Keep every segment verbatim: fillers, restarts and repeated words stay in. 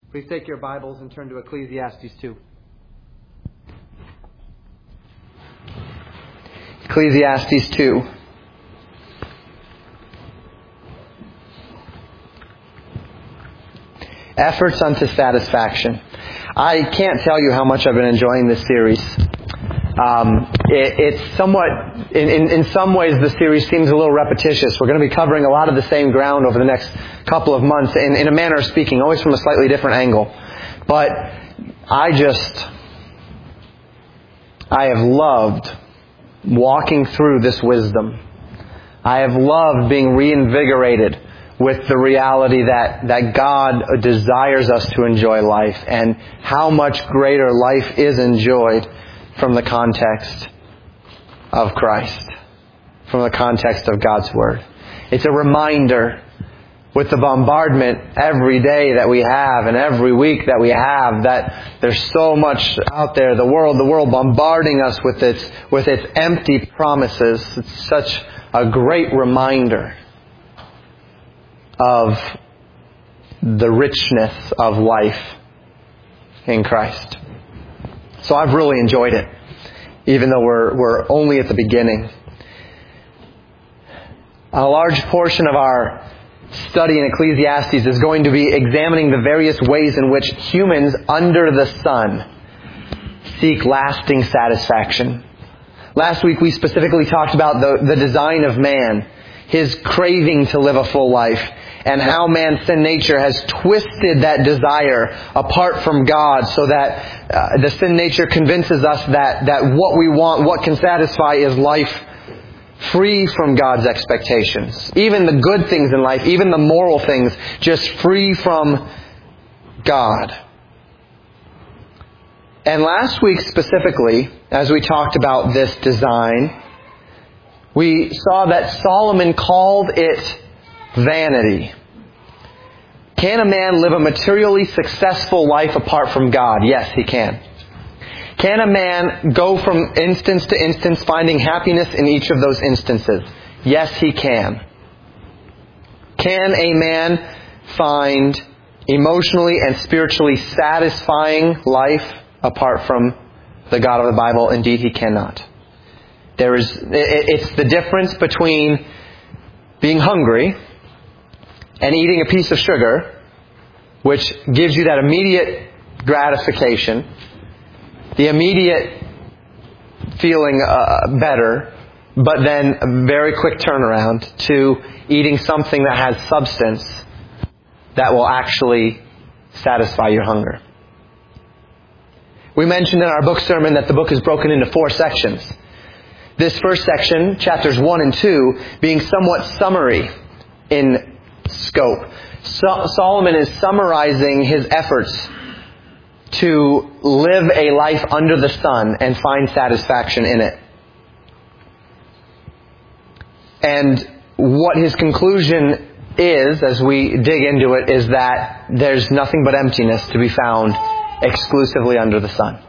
Please take your Bibles and turn to Ecclesiastes two. Ecclesiastes two. Efforts unto satisfaction. I can't tell you how much I've been enjoying this series. Um, it, it's somewhat, in, in, in some ways the series seems a little repetitious. We're going to be covering a lot of the same ground over the next couple of months, in, in a manner of speaking, always from a slightly different angle. But I just, I have loved walking through this wisdom. I have loved being reinvigorated with the reality that, that God desires us to enjoy life, and how much greater life is enjoyed from the context of Christ, from the context of God's Word. It's a reminder with the bombardment every day that we have and every week that we have, that there's so much out there, the world, the world bombarding us with its, with its empty promises. It's such a great reminder of the richness of life in Christ. So I've really enjoyed it, even though we're we're only at the beginning. A large portion of our study in Ecclesiastes is going to be examining the various ways in which humans under the sun seek lasting satisfaction. Last week we specifically talked about the, the design of man, his craving to live a full life, and how man's sin nature has twisted that desire apart from God, so that uh, the sin nature convinces us that, that what we want, what can satisfy, is life free from God's expectations. Even the good things in life, even the moral things, just free from God. And last week specifically, as we talked about this design, we saw that Solomon called it vanity. Can a man live a materially successful life apart from God? Yes, he can. Can a man go from instance to instance finding happiness in each of those instances? Yes, he can. Can a man find emotionally and spiritually satisfying life apart from the God of the Bible? Indeed, he cannot. There is, it's the difference between being hungry and eating a piece of sugar, which gives you that immediate gratification, the immediate feeling uh, better, but then a very quick turnaround to eating something that has substance that will actually satisfy your hunger. We mentioned in our book sermon that the book is broken into four sections. This first section, chapters one and two, being somewhat summary in scope. So, Solomon is summarizing his efforts to live a life under the sun and find satisfaction in it. And what his conclusion is, as we dig into it, is that there's nothing but emptiness to be found exclusively under the sun.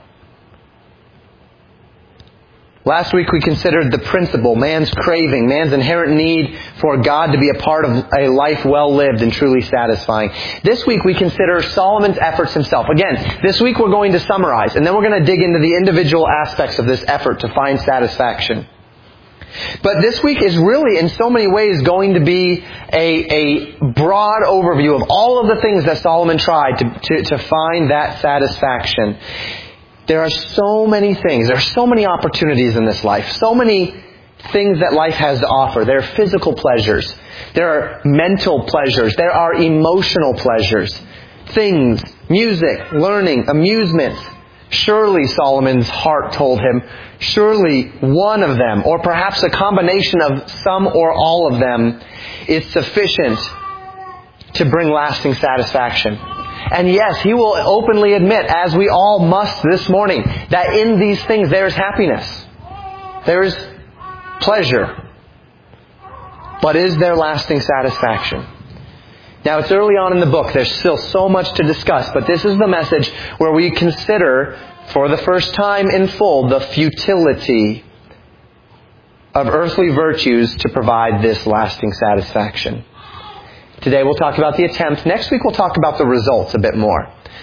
Last week we considered the principle, man's craving, man's inherent need for God to be a part of a life well lived and truly satisfying. This week we consider Solomon's efforts himself. Again, this week we're going to summarize, and then we're going to dig into the individual aspects of this effort to find satisfaction. But this week is really, in so many ways, going to be a, a broad overview of all of the things that Solomon tried to, to, to find that satisfaction. There are so many things, there are so many opportunities in this life, so many things that life has to offer. There are physical pleasures, there are mental pleasures, there are emotional pleasures, things, music, learning, amusements. Surely, Solomon's heart told him, surely one of them, or perhaps a combination of some or all of them, is sufficient to bring lasting satisfaction. And yes, he will openly admit, as we all must this morning, that in these things there is happiness. There is pleasure. But is there lasting satisfaction? Now, it's early on in the book. There's still so much to discuss. But this is the message where we consider, for the first time in full, the futility of earthly virtues to provide this lasting satisfaction. Today we'll talk about the attempt. Next week we'll talk about the results a bit more.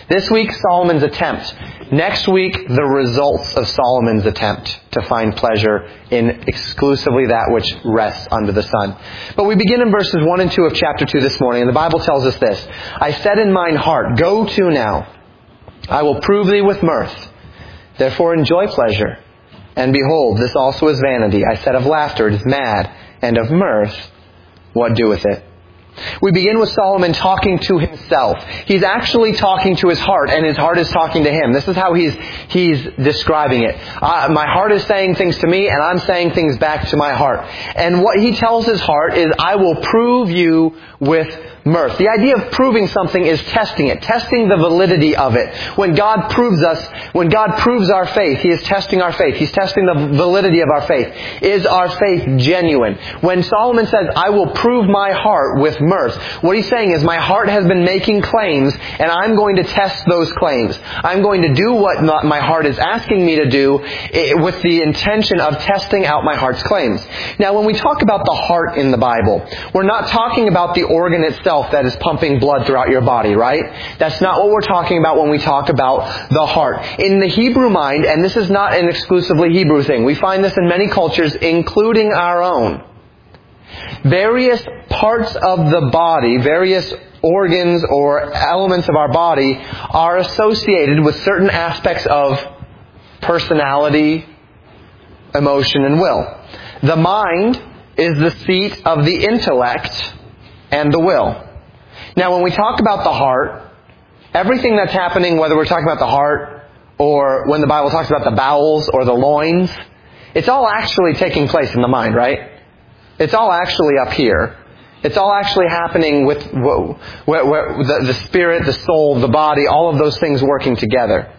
This week, Solomon's attempt. Next week, the results of Solomon's attempt to find pleasure in exclusively that which rests under the sun. But we begin in verses one and two of chapter two this morning, and the Bible tells us this. I said in mine heart, go to now. I will prove thee with mirth. Therefore enjoy pleasure. And behold, this also is vanity. I said of laughter, it is mad, and of mirth, what doeth it? We begin with Solomon talking to himself. He's actually talking to his heart, and his heart is talking to him. This is how he's he's describing it. Uh, my heart is saying things to me, and I'm saying things back to my heart. And what he tells his heart is, I will prove you with mirth. The idea of proving something is testing it, testing the validity of it. When God proves us, when God proves our faith, He is testing our faith. He's testing the validity of our faith. Is our faith genuine? When Solomon says, I will prove my heart with mirth, what he's saying is, my heart has been making claims, and I'm going to test those claims. I'm going to do what my heart is asking me to do with the intention of testing out my heart's claims. Now, when we talk about the heart in the Bible, we're not talking about the organ itself that is pumping blood throughout your body, right? That's not what we're talking about when we talk about the heart. In the Hebrew mind, and this is not an exclusively Hebrew thing, we find this in many cultures, including our own. Various parts of the body, various organs or elements of our body are associated with certain aspects of personality, emotion, and will. The mind is the seat of the intellect and the will. Now, when we talk about the heart, everything that's happening, whether we're talking about the heart or when the Bible talks about the bowels or the loins, it's all actually taking place in the mind, right? It's all actually up here. It's all actually happening with where, where the, the spirit, the soul, the body, all of those things working together.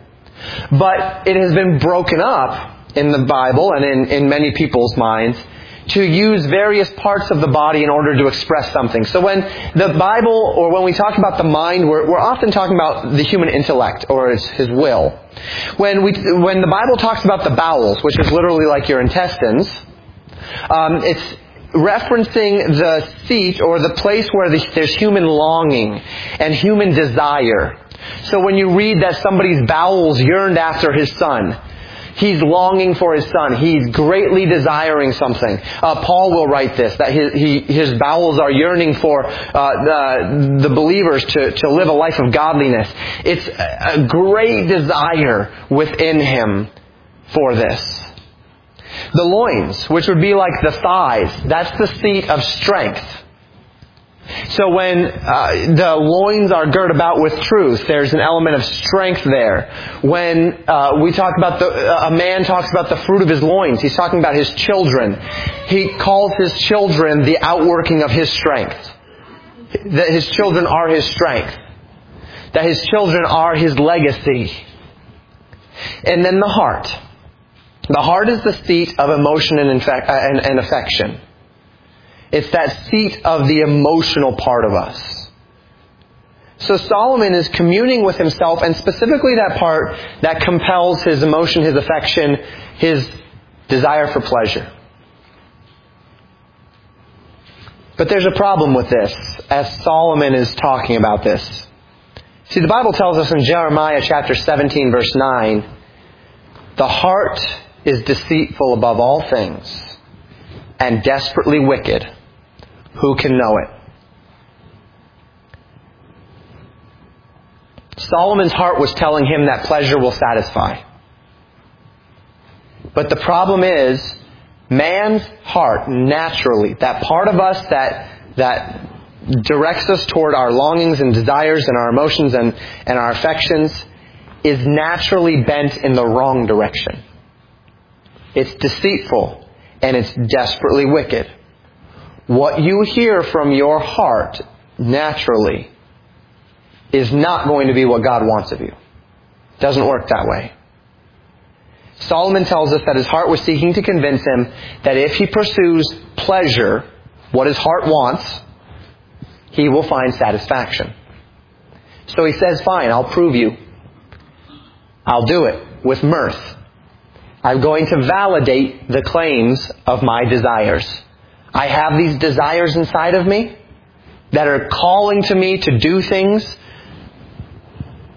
But it has been broken up in the Bible and in, in many people's minds to use various parts of the body in order to express something. So when the Bible, or when we talk about the mind, we're, we're often talking about the human intellect, or his, his will. When we, when the Bible talks about the bowels, which is literally like your intestines, um, it's referencing the seat or the place where the, there's human longing and human desire. So when you read that somebody's bowels yearned after his son, he's longing for his son. He's greatly desiring something. Uh, Paul will write this, that his, he, his bowels are yearning for uh, the, the believers to, to live a life of godliness. It's a great desire within him for this. The loins, which would be like the thighs, that's the seat of strength. So when uh, the loins are girt about with truth, there's an element of strength there. When uh, we talk about the, uh, a man talks about the fruit of his loins, he's talking about his children. He calls his children the outworking of his strength. That his children are his strength. That his children are his legacy. And then the heart. The heart is the seat of emotion and, infec- and, and affection. It's that seat of the emotional part of us. So Solomon is communing with himself, and specifically that part that compels his emotion, his affection, his desire for pleasure. But there's a problem with this as Solomon is talking about this. See, the Bible tells us in Jeremiah chapter seventeen, verse nine, the heart is deceitful above all things and desperately wicked. Who can know it? Solomon's heart was telling him that pleasure will satisfy. But the problem is, man's heart naturally, that part of us that that directs us toward our longings and desires and our emotions and, and our affections, is naturally bent in the wrong direction. It's deceitful and it's desperately wicked. What you hear from your heart naturally is not going to be what God wants of you. It doesn't work that way. Solomon tells us that his heart was seeking to convince him that if he pursues pleasure, what his heart wants, he will find satisfaction. So he says, fine, I'll prove you. I'll do it with mirth. I'm going to validate the claims of my desires. I have these desires inside of me that are calling to me to do things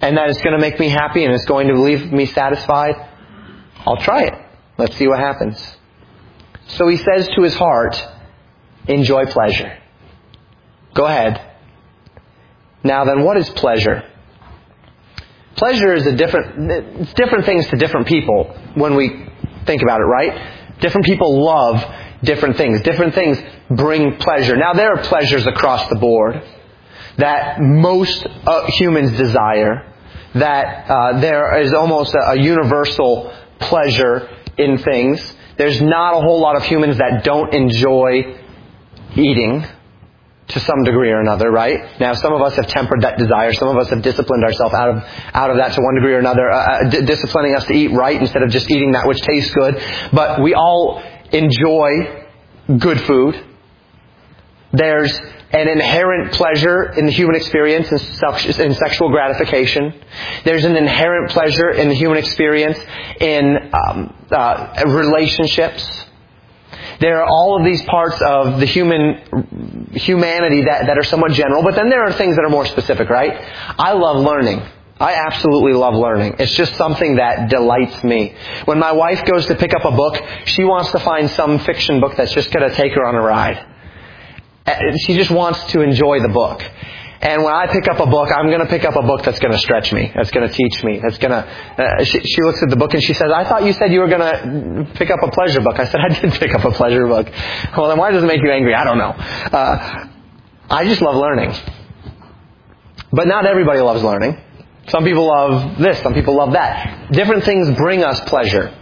and that it's going to make me happy and it's going to leave me satisfied, I'll try it. Let's see what happens. So he says to his heart, enjoy pleasure. Go ahead. Now then, what is pleasure? Pleasure is a different, it's different things to different people when we think about it, right? Different people love different things. Different things bring pleasure. Now there are pleasures across the board that most uh, humans desire, that uh, there is almost a, a universal pleasure in things. There's not a whole lot of humans that don't enjoy eating to some degree or another, right? Now, some of us have tempered that desire. Some of us have disciplined ourselves out of out of that to one degree or another, uh, d- disciplining us to eat right instead of just eating that which tastes good. But we all enjoy good food. There's an inherent pleasure in the human experience in, sex- in sexual gratification. There's an inherent pleasure in the human experience in um, uh, relationships. There are all of these parts of the human humanity that, that are somewhat general, but then there are things that are more specific, right? I love learning. I absolutely love learning. It's just something that delights me. When my wife goes to pick up a book, she wants to find some fiction book that's just going to take her on a ride. She just wants to enjoy the book. And when I pick up a book, I'm going to pick up a book that's going to stretch me, that's going to teach me, that's going to... Uh, she, she looks at the book and she says, I thought you said you were going to pick up a pleasure book. I said, I did pick up a pleasure book. Well, then why does it make you angry? I don't know. Uh, I just love learning. But not everybody loves learning. Some people love this, some people love that. Different things bring us pleasure.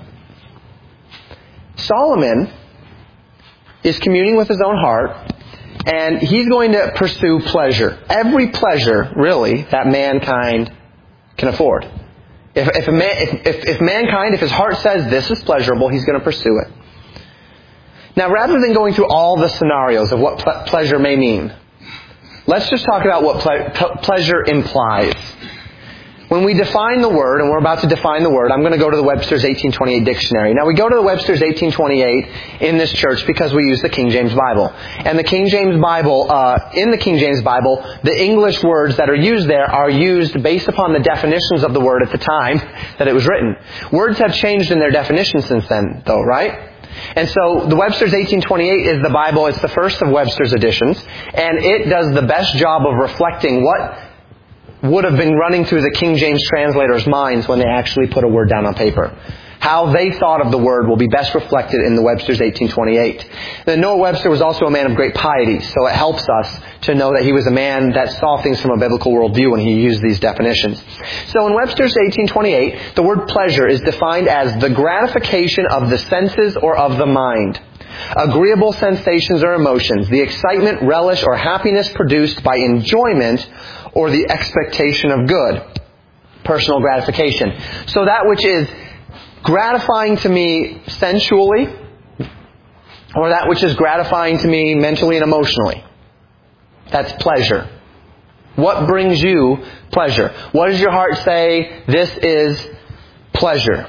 Solomon is communing with his own heart, and he's going to pursue pleasure. Every pleasure, really, that mankind can afford. If, if, a man, if, if, if mankind, if his heart says this is pleasurable, he's going to pursue it. Now, rather than going through all the scenarios of what ple- pleasure may mean, let's just talk about what ple- pleasure implies. When we define the word, and we're about to define the word, I'm going to go to the Webster's eighteen twenty-eight dictionary. Now, we go to the Webster's eighteen twenty-eight in this church because we use the King James Bible. And the King James Bible, uh, in the King James Bible, the English words that are used there are used based upon the definitions of the word at the time that it was written. Words have changed in their definition since then, though, right? And so the Webster's eighteen twenty-eight is the Bible. It's the first of Webster's editions. And it does the best job of reflecting what would have been running through the King James translators' minds when they actually put a word down on paper. How they thought of the word will be best reflected in the Webster's eighteen twenty-eight. Then Noah Webster was also a man of great piety, so it helps us to know that he was a man that saw things from a biblical worldview when he used these definitions. So in Webster's eighteen twenty-eight, the word pleasure is defined as the gratification of the senses or of the mind. Agreeable sensations or emotions, the excitement, relish, or happiness produced by enjoyment or the expectation of good. Personal gratification. So that which is gratifying to me sensually, or that which is gratifying to me mentally and emotionally. That's pleasure. What brings you pleasure? What does your heart say? This is pleasure.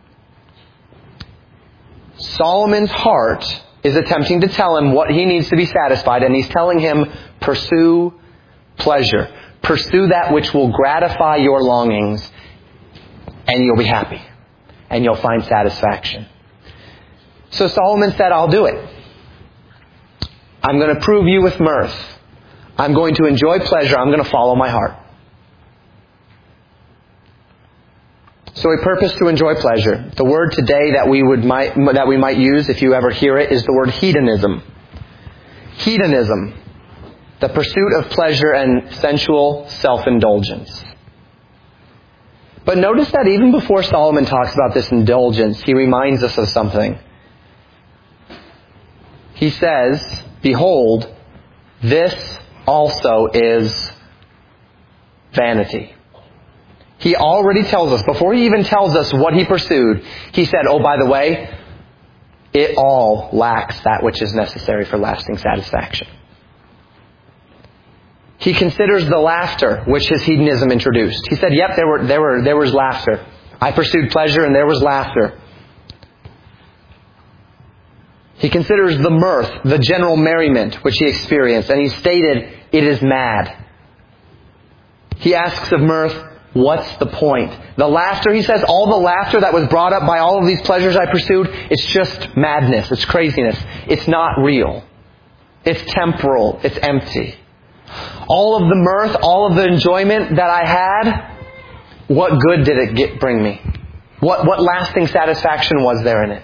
Solomon's heart is attempting to tell him what he needs to be satisfied, and he's telling him, pursue pleasure. Pursue that which will gratify your longings, and you'll be happy. And you'll find satisfaction. So Solomon said, I'll do it. I'm going to prove you with mirth. I'm going to enjoy pleasure. I'm going to follow my heart. So he purposed to enjoy pleasure. The word today that we would might that we might use, if you ever hear it, is the word hedonism. Hedonism. The pursuit of pleasure and sensual self-indulgence. But notice that even before Solomon talks about this indulgence, he reminds us of something. He says, behold, this also is vanity. He already tells us, before he even tells us what he pursued, he said, oh, by the way, it all lacks that which is necessary for lasting satisfaction. He considers the laughter which his hedonism introduced. He said, yep, there were there were there was laughter. I pursued pleasure and there was laughter. He considers the mirth, the general merriment which he experienced, and he stated, it is mad. He asks of mirth, What's the point? The laughter, he says, all the laughter that was brought up by all of these pleasures I pursued, it's just madness. It's craziness. It's not real. It's temporal. It's empty. All of the mirth, all of the enjoyment that I had, what good did it get, bring me? What, what lasting satisfaction was there in it?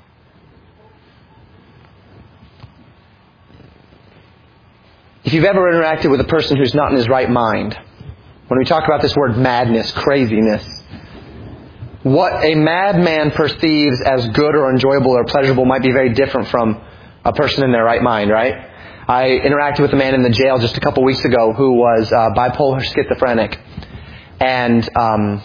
If you've ever interacted with a person who's not in his right mind, when we talk about this word madness, craziness, what a madman perceives as good or enjoyable or pleasurable might be very different from a person in their right mind, right? I interacted with a man in the jail just a couple weeks ago who was uh, bipolar schizophrenic and um,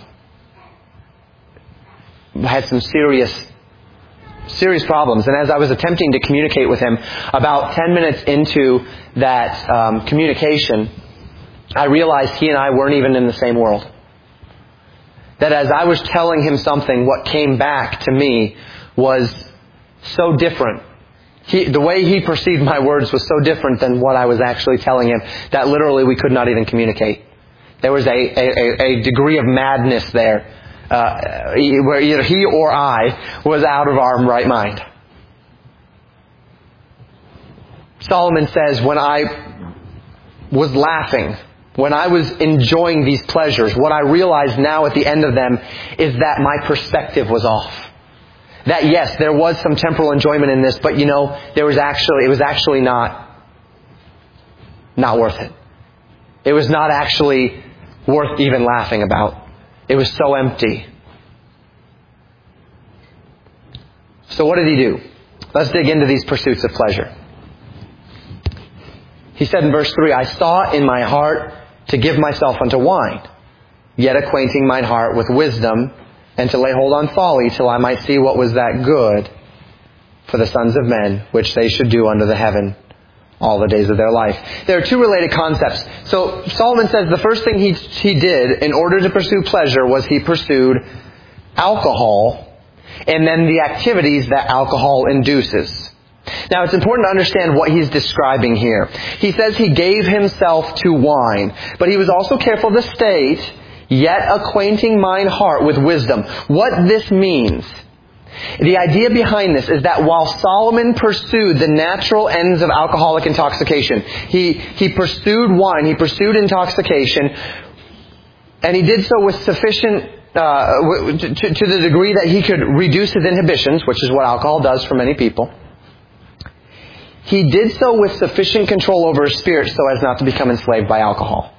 had some serious, serious problems. And as I was attempting to communicate with him, about ten minutes into that um, communication, I realized he and I weren't even in the same world. That as I was telling him something, what came back to me was so different. He, the way he perceived my words was so different than what I was actually telling him that literally we could not even communicate. There was a, a, a degree of madness there uh, where either he or I was out of our right mind. Solomon says, when I was laughing, when I was enjoying these pleasures, what I realized now at the end of them is that my perspective was off. That yes, there was some temporal enjoyment in this, but you know, there was actually, it was actually not, not worth it. It was not actually worth even laughing about. It was so empty. So what did he do? Let's dig into these pursuits of pleasure. He said in verse three, I sought in my heart to give myself unto wine, yet acquainting mine heart with wisdom, and to lay hold on folly, till I might see what was that good for the sons of men, which they should do under the heaven all the days of their life. There are two related concepts. So Solomon says the first thing he, he did in order to pursue pleasure was he pursued alcohol, and then the activities that alcohol induces. Now, it's important to understand what he's describing here. He says he gave himself to wine, but he was also careful to state, yet acquainting mine heart with wisdom. What this means, the idea behind this is that while Solomon pursued the natural ends of alcoholic intoxication, he, he pursued wine, he pursued intoxication, and he did so with sufficient, uh, to, to the degree that he could reduce his inhibitions, which is what alcohol does for many people. He did so with sufficient control over his spirit so as not to become enslaved by alcohol.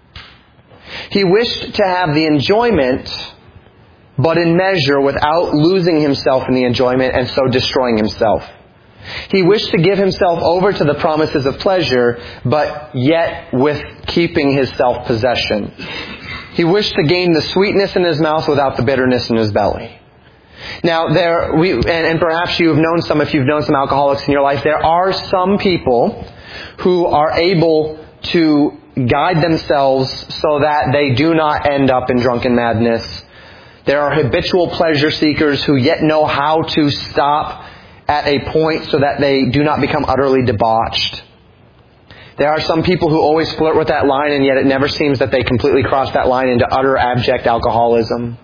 He wished to have the enjoyment, but in measure, without losing himself in the enjoyment and so destroying himself. He wished to give himself over to the promises of pleasure, but yet with keeping his self-possession. He wished to gain the sweetness in his mouth without the bitterness in his belly. Now, there we and, and perhaps you've known some, if you've known some alcoholics in your life, there are some people who are able to guide themselves so that they do not end up in drunken madness. There are habitual pleasure seekers who yet know how to stop at a point so that they do not become utterly debauched. There are some people who always flirt with that line, and yet it never seems that they completely cross that line into utter abject alcoholism.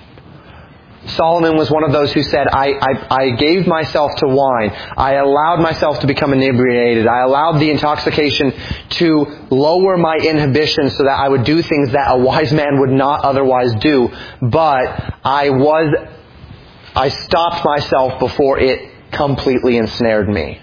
Solomon was one of those who said, I, I, I gave myself to wine. I allowed myself to become inebriated. I allowed the intoxication to lower my inhibition so that I would do things that a wise man would not otherwise do. But I was, I stopped myself before it completely ensnared me.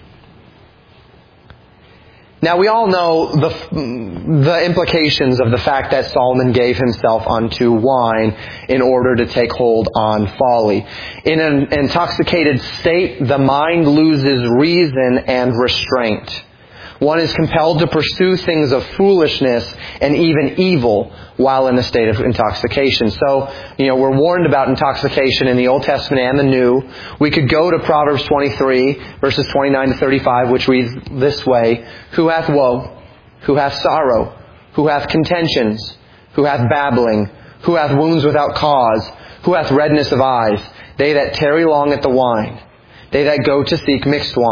Now, we all know the the implications of the fact that Solomon gave himself unto wine in order to take hold on folly. In an intoxicated state, the mind loses reason and restraint. One is compelled to pursue things of foolishness and even evil while in a state of intoxication. So, you know, we're warned about intoxication in the Old Testament and the New. We could go to Proverbs twenty-three, verses twenty-nine to thirty-five, which reads this way, Who hath woe? Who hath sorrow? Who hath contentions? Who hath babbling? Who hath wounds without cause? Who hath redness of eyes? They that tarry long at the wine. They that go to seek mixed wine.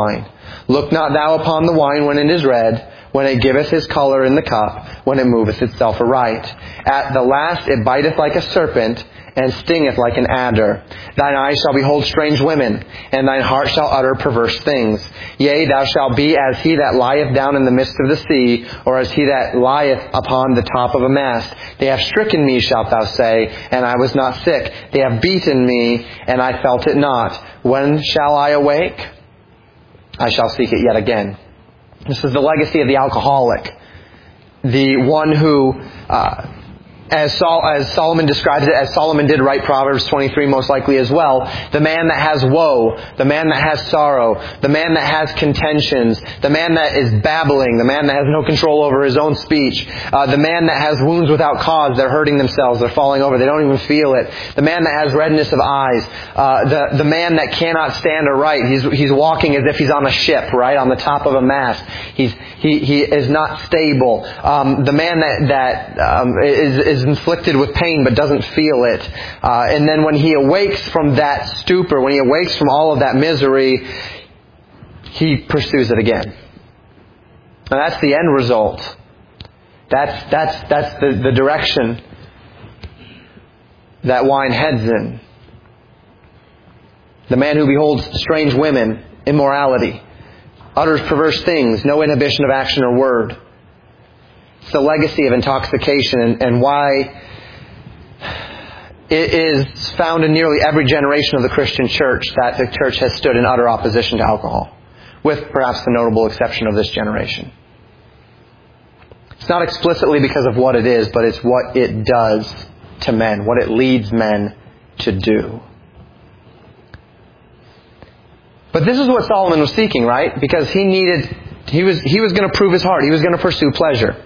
Look not thou upon the wine when it is red, when it giveth his colour in the cup, when it moveth itself aright. At the last it biteth like a serpent, and stingeth like an adder. Thine eyes shall behold strange women, and thine heart shall utter perverse things. Yea, thou shalt be as he that lieth down in the midst of the sea, or as he that lieth upon the top of a mast. They have stricken me, shalt thou say, and I was not sick. They have beaten me, and I felt it not. When shall I awake? I shall seek it yet again. This is the legacy of the alcoholic. The one who... Uh, As, Sol- as Solomon describes it, as Solomon did write Proverbs twenty-three most likely as well, the man that has woe, the man that has sorrow, the man that has contentions, the man that is babbling, the man that has no control over his own speech, uh, the man that has wounds without cause, they're hurting themselves, they're falling over, they don't even feel it, the man that has redness of eyes, uh, the, the man that cannot stand aright, he's, he's walking as if he's on a ship, right, on the top of a mast, he's, he, he is not stable, um, the man that, that um, is, is is inflicted with pain but doesn't feel it. Uh, and then when he awakes from that stupor, when he awakes from all of that misery, he pursues it again. And that's the end result. That's, that's, that's the, the direction that wine heads in. The man who beholds strange women, immorality, utters perverse things, no inhibition of action or word. It's the legacy of intoxication and, and why it is found in nearly every generation of the Christian church that the church has stood in utter opposition to alcohol, with perhaps the notable exception of this generation. It's not explicitly because of what it is, but it's what it does to men, what it leads men to do. But this is what Solomon was seeking, right? Because he needed, he was, he was going to prove his heart. He was going to pursue pleasure.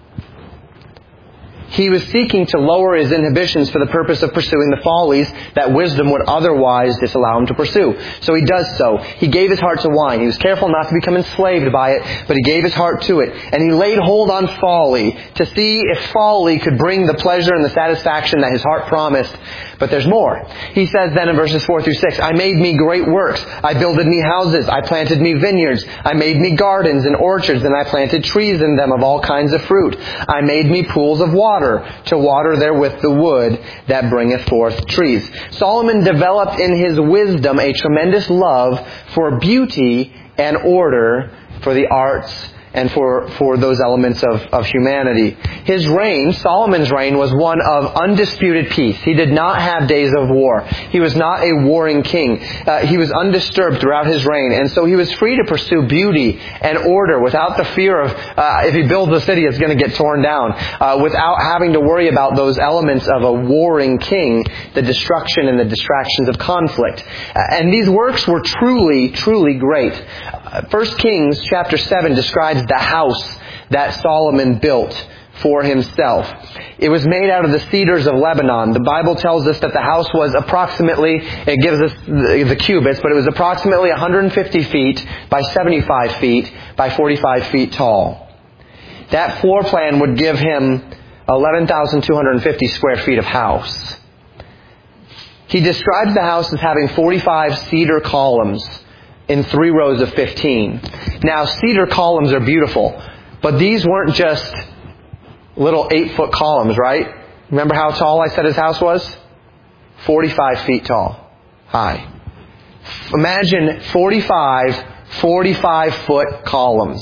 He was seeking to lower his inhibitions for the purpose of pursuing the follies that wisdom would otherwise disallow him to pursue. So he does so. He gave his heart to wine. He was careful not to become enslaved by it, but he gave his heart to it. And he laid hold on folly to see if folly could bring the pleasure and the satisfaction that his heart promised. But there's more. He says then in verses four through six, I made me great works. I builded me houses. I planted me vineyards. I made me gardens and orchards, and I planted trees in them of all kinds of fruit. I made me pools of water to water therewith the wood that bringeth forth trees. Solomon developed in his wisdom a tremendous love for beauty and order, for the arts, and for, for those elements of, of humanity. His reign, Solomon's reign, was one of undisputed peace. He did not have days of war. He was not a warring king. Uh, he was undisturbed throughout his reign, and so he was free to pursue beauty and order without the fear of, uh, if he builds a city, it's going to get torn down, uh, without having to worry about those elements of a warring king, the destruction and the distractions of conflict. Uh, and these works were truly, truly great. Uh, First Kings chapter seven describes the house that Solomon built for himself. It was made out of the cedars of Lebanon. The Bible tells us that the house was approximately, it gives us the, the cubits, but it was approximately one hundred fifty feet by seventy-five feet by forty-five feet tall. That floor plan would give him eleven thousand two hundred fifty square feet of house. He describes the house as having forty-five cedar columns in three rows of fifteen. Now, cedar columns are beautiful, but these weren't just little eight-foot columns, right? Remember how tall I said his house was? forty-five feet tall. High. Imagine forty-five, forty-five-foot columns.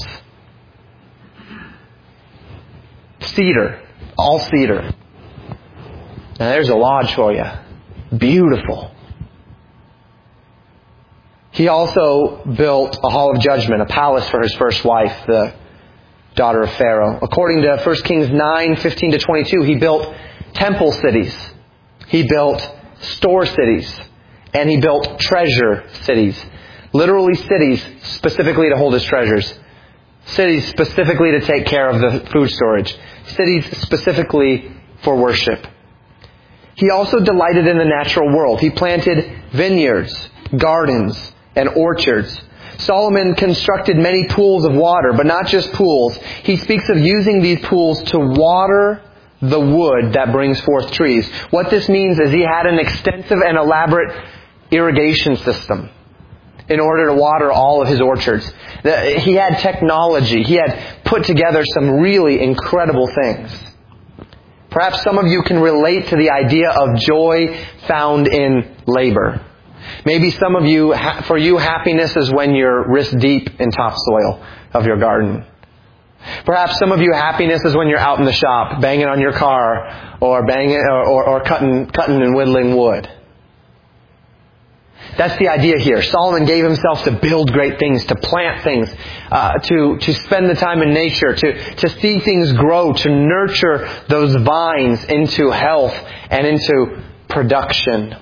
Cedar. All cedar. Now, there's a lodge for you. Beautiful. He also built a hall of judgment, a palace for his first wife, the daughter of Pharaoh. According to First Kings nine, fifteen to twenty-two, he built temple cities. He built store cities. And he built treasure cities. Literally cities specifically to hold his treasures. Cities specifically to take care of the food storage. Cities specifically for worship. He also delighted in the natural world. He planted vineyards, gardens, and orchards. Solomon constructed many pools of water, but not just pools. He speaks of using these pools to water the wood that brings forth trees. What this means is he had an extensive and elaborate irrigation system. in order to water all of his orchards. He had technology. He had put together some really incredible things. Perhaps some of you can relate to the idea of joy found in labor. Maybe some of you, for you, happiness is when you're wrist deep in topsoil of your garden. Perhaps some of you, happiness is when you're out in the shop, banging on your car, or banging, or, or, or cutting, cutting and whittling wood. That's the idea here. Solomon gave himself to build great things, to plant things, uh, to, to spend the time in nature, to, to see things grow, to nurture those vines into health and into production.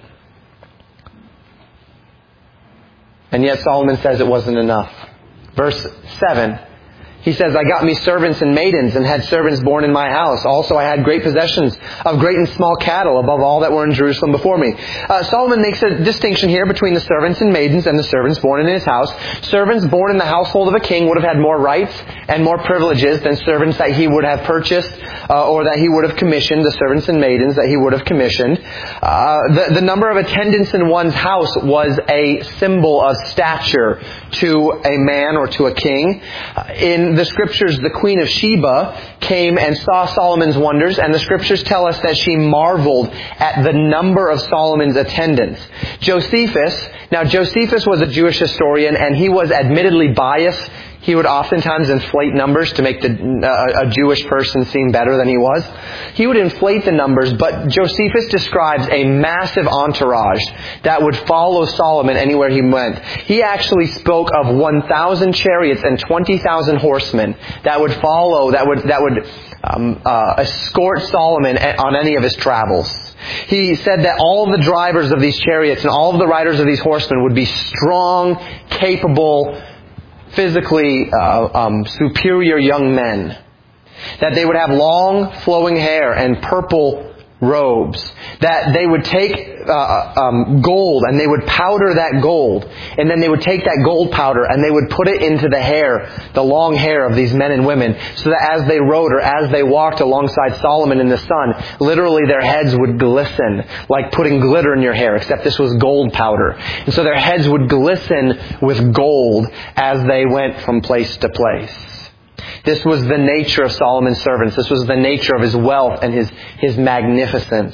And yet Solomon says it wasn't enough. Verse seven. He says, I got me servants and maidens and had servants born in my house. Also I had great possessions of great and small cattle above all that were in Jerusalem before me. Uh, Solomon makes a distinction here between the servants and maidens and the servants born in his house. Servants born in the household of a king would have had more rights and more privileges than servants that he would have purchased uh, or that he would have commissioned, the servants and maidens that he would have commissioned. Uh, the, the number of attendants in one's house was a symbol of stature to a man or to a king. Uh, in the scriptures, the Queen of Sheba came and saw Solomon's wonders, and the scriptures tell us that she marveled at the number of Solomon's attendants. Josephus, now Josephus was a Jewish historian, and he was admittedly biased. He would oftentimes inflate numbers to make the, uh, a Jewish person seem better than he was. He would inflate the numbers, but Josephus describes a massive entourage that would follow Solomon anywhere he went. He actually spoke of one thousand chariots and twenty thousand horsemen that would follow, that would, that would um, uh, escort Solomon on any of his travels. He said that all of the drivers of these chariots and all of the riders of these horsemen would be strong, capable, physically uh, um, superior young men. That they would have long flowing hair and purple robes. That they would take uh, um, gold and they would powder that gold. And then they would take that gold powder and they would put it into the hair, the long hair of these men and women. So that as they rode or as they walked alongside Solomon in the sun, literally their heads would glisten like putting glitter in your hair, except this was gold powder. And so their heads would glisten with gold as they went from place to place. This was the nature of Solomon's servants. This was the nature of his wealth and his, his magnificence.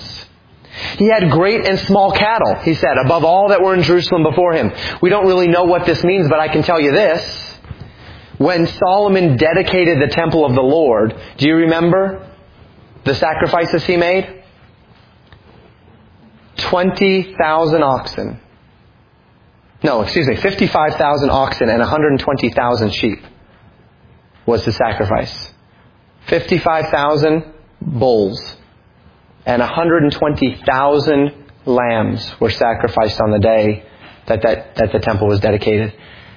He had great and small cattle, he said, above all that were in Jerusalem before him. We don't really know what this means, but I can tell you this. When Solomon dedicated the temple of the Lord, do you remember the sacrifices he made? twenty thousand oxen. No, excuse me, fifty-five thousand oxen and one hundred twenty thousand sheep was the sacrifice. fifty-five thousand bulls and one hundred twenty thousand lambs were sacrificed on the day that, that, that the temple was dedicated.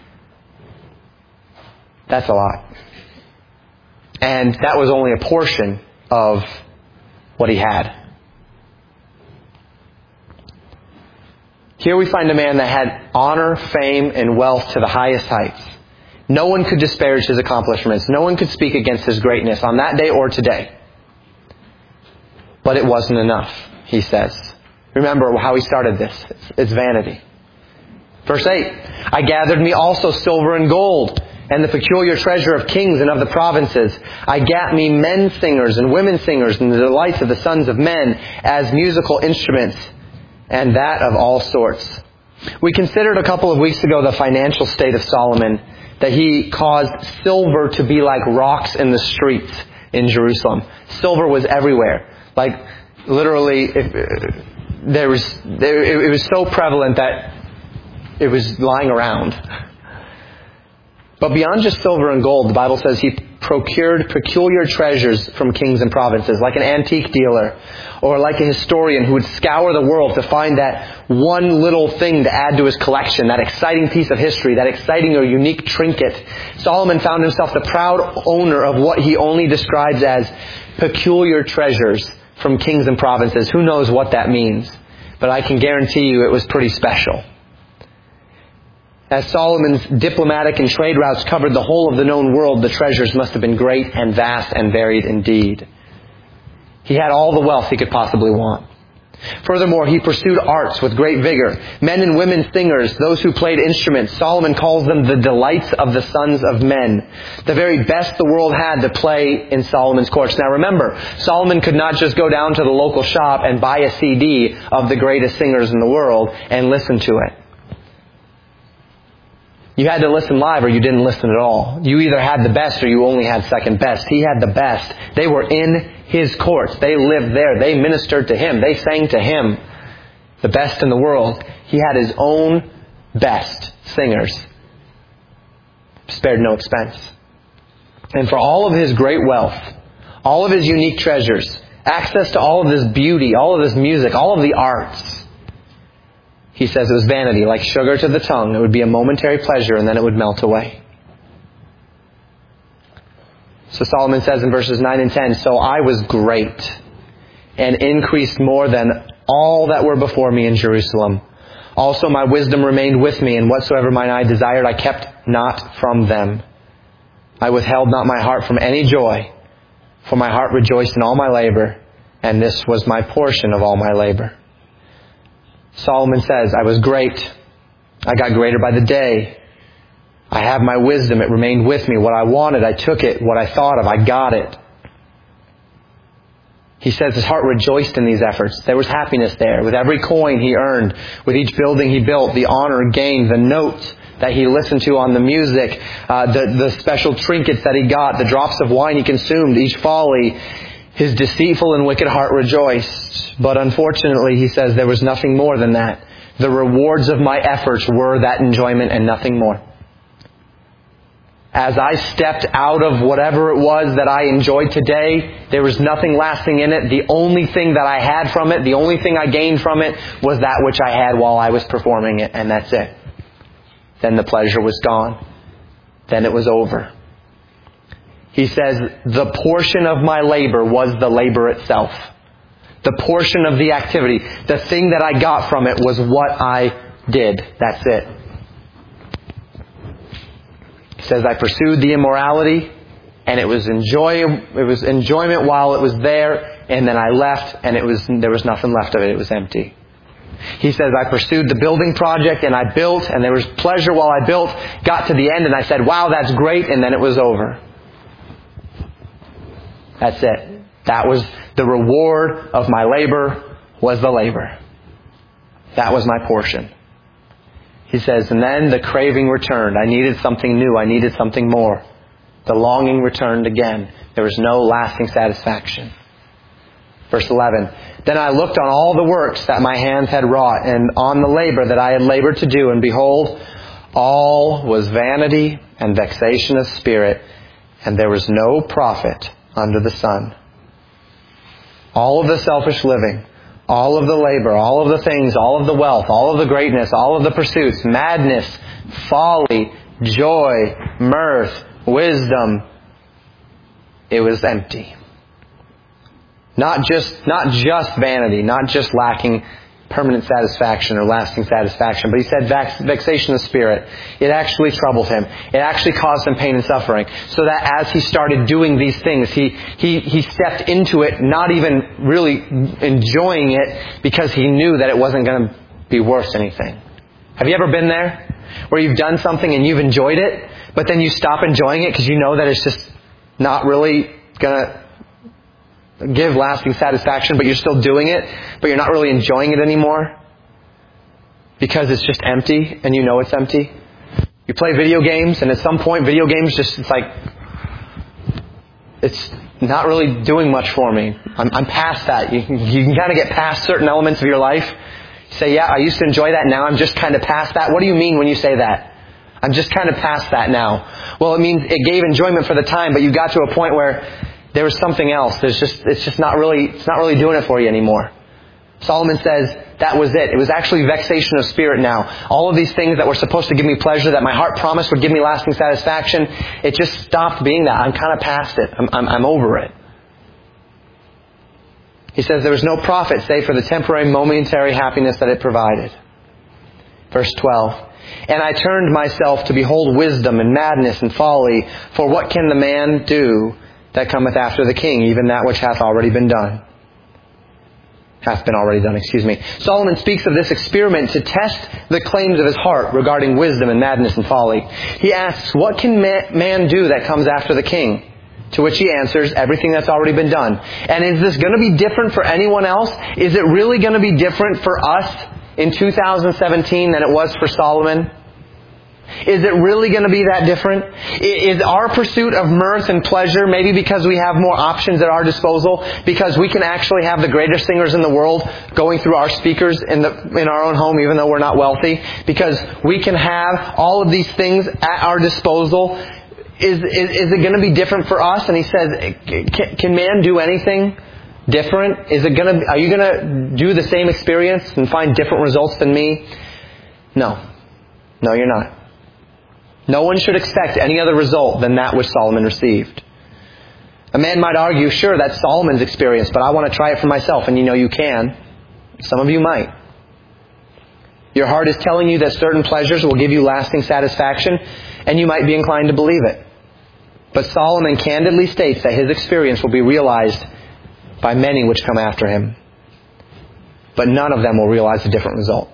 That's a lot. And that was only a portion of what he had. Here we find a man that had honor, fame, and wealth to the highest heights. No one could disparage his accomplishments. No one could speak against his greatness on that day or today. But it wasn't enough, he says. Remember how he started this. It's, it's vanity. Verse eight. I gathered me also silver and gold, and the peculiar treasure of kings and of the provinces. I gat me men singers and women singers, and the delights of the sons of men as musical instruments, and that of all sorts. We considered a couple of weeks ago the financial state of Solomon, that he caused silver to be like rocks in the streets in Jerusalem. Silver was everywhere. Like, literally, if, there was, there, it was so prevalent that it was lying around. But beyond just silver and gold, the Bible says he procured peculiar treasures from kings and provinces, like an antique dealer, or like a historian who would scour the world to find that one little thing to add to his collection, that exciting piece of history, that exciting or unique trinket. Solomon found himself the proud owner of what he only describes as peculiar treasures from kings and provinces. Who knows what that means? But I can guarantee you it was pretty special. As Solomon's diplomatic and trade routes covered the whole of the known world, the treasures must have been great and vast and varied indeed. He had all the wealth he could possibly want. Furthermore, he pursued arts with great vigor. Men and women singers, those who played instruments. Solomon calls them the delights of the sons of men. The very best the world had to play in Solomon's courts. Now remember, Solomon could not just go down to the local shop and buy a C D of the greatest singers in the world and listen to it. You had to listen live or you didn't listen at all. You either had the best or you only had second best. He had the best. They were in his courts. They lived there. They ministered to him. They sang to him. The best in the world. He had his own best singers. Spared no expense. And for all of his great wealth, all of his unique treasures, access to all of this beauty, all of this music, all of the arts, he says it was vanity, like sugar to the tongue. It would be a momentary pleasure and then it would melt away. So Solomon says in verses nine and ten, "So I was great and increased more than all that were before me in Jerusalem. Also my wisdom remained with me, and whatsoever mine eye desired I kept not from them. I withheld not my heart from any joy, for my heart rejoiced in all my labor, and this was my portion of all my labor." Solomon says, I was great. I got greater by the day. I have my wisdom. It remained with me. What I wanted, I took it. What I thought of, I got it. He says his heart rejoiced in these efforts. There was happiness there. With every coin he earned, with each building he built, the honor gained, the notes that he listened to on the music, uh, the, the special trinkets that he got, the drops of wine he consumed, each folly, his deceitful and wicked heart rejoiced. But unfortunately, he says, there was nothing more than that. The rewards of my efforts were that enjoyment and nothing more. As I stepped out of whatever it was that I enjoyed today, there was nothing lasting in it. The only thing that I had from it, the only thing I gained from it, was that which I had while I was performing it, and that's it. Then the pleasure was gone. Then it was over. He says, the portion of my labor was the labor itself. The portion of the activity, the thing that I got from it was what I did. That's it. He says, I pursued the immorality, and it was enjoy, it was enjoyment while it was there, and then I left, and it was there was nothing left of it. It was empty. He says, I pursued the building project, and I built, and there was pleasure while I built, got to the end, and I said, wow, that's great, and then it was over. That's it. That was the reward of my labor, was the labor. That was my portion. He says, and then the craving returned. I needed something new. I needed something more. The longing returned again. There was no lasting satisfaction. Verse eleven, then I looked on all the works that my hands had wrought, and on the labor that I had labored to do, and behold, all was vanity and vexation of spirit, and there was no profit under the sun. All of the selfish living, all of the labor, all of the things, all of the wealth, all of the greatness, all of the pursuits, madness, folly, joy, mirth, wisdom, it was empty. Not just, not just vanity, not just lacking permanent satisfaction or lasting satisfaction, but he said vex, vexation of spirit. It actually troubled him. It actually caused him pain and suffering. So that as he started doing these things, he, he, he stepped into it not even really enjoying it because he knew that it wasn't going to be worth anything. Have you ever been there? Where you've done something and you've enjoyed it, but then you stop enjoying it because you know that it's just not really going to give lasting satisfaction, but you're still doing it, but you're not really enjoying it anymore because it's just empty and you know it's empty. You play video games, and at some point video games just, it's like, it's not really doing much for me. I'm, I'm past that. You can, you can kind of get past certain elements of your life. You say, yeah, I used to enjoy that, now I'm just kind of past that. What do you mean when you say that? I'm just kind of past that now. Well, it means it gave enjoyment for the time, but you got to a point where there was something else. There's just, it's just not really, it's not really doing it for you anymore. Solomon says that was it. It was actually vexation of spirit now. All of these things that were supposed to give me pleasure, that my heart promised would give me lasting satisfaction, it just stopped being that. I'm kind of past it. I'm, I'm, I'm over it. He says there was no profit save for the temporary, momentary happiness that it provided. Verse twelve. And I turned myself to behold wisdom and madness and folly, for what can the man do that cometh after the king, even that which hath already been done? Hath been already done, excuse me. Solomon speaks of this experiment to test the claims of his heart regarding wisdom and madness and folly. He asks, what can man do that comes after the king? To which he answers, everything that's already been done. And is this going to be different for anyone else? Is it really going to be different for us in two thousand seventeen than it was for Solomon? Is it really going to be that different? Is our pursuit of mirth and pleasure maybe because we have more options at our disposal? Because we can actually have the greatest singers in the world going through our speakers in the in our own home even though we're not wealthy? Because we can have all of these things at our disposal. Is, is, is it going to be different for us? And he says, can, can man do anything different? Is it going to, are you going to do the same experience and find different results than me? No. No, you're not. No one should expect any other result than that which Solomon received. A man might argue, sure, that's Solomon's experience, but I want to try it for myself. And you know you can. Some of you might. Your heart is telling you that certain pleasures will give you lasting satisfaction, and you might be inclined to believe it. But Solomon candidly states that his experience will be realized by many which come after him. But none of them will realize a different result.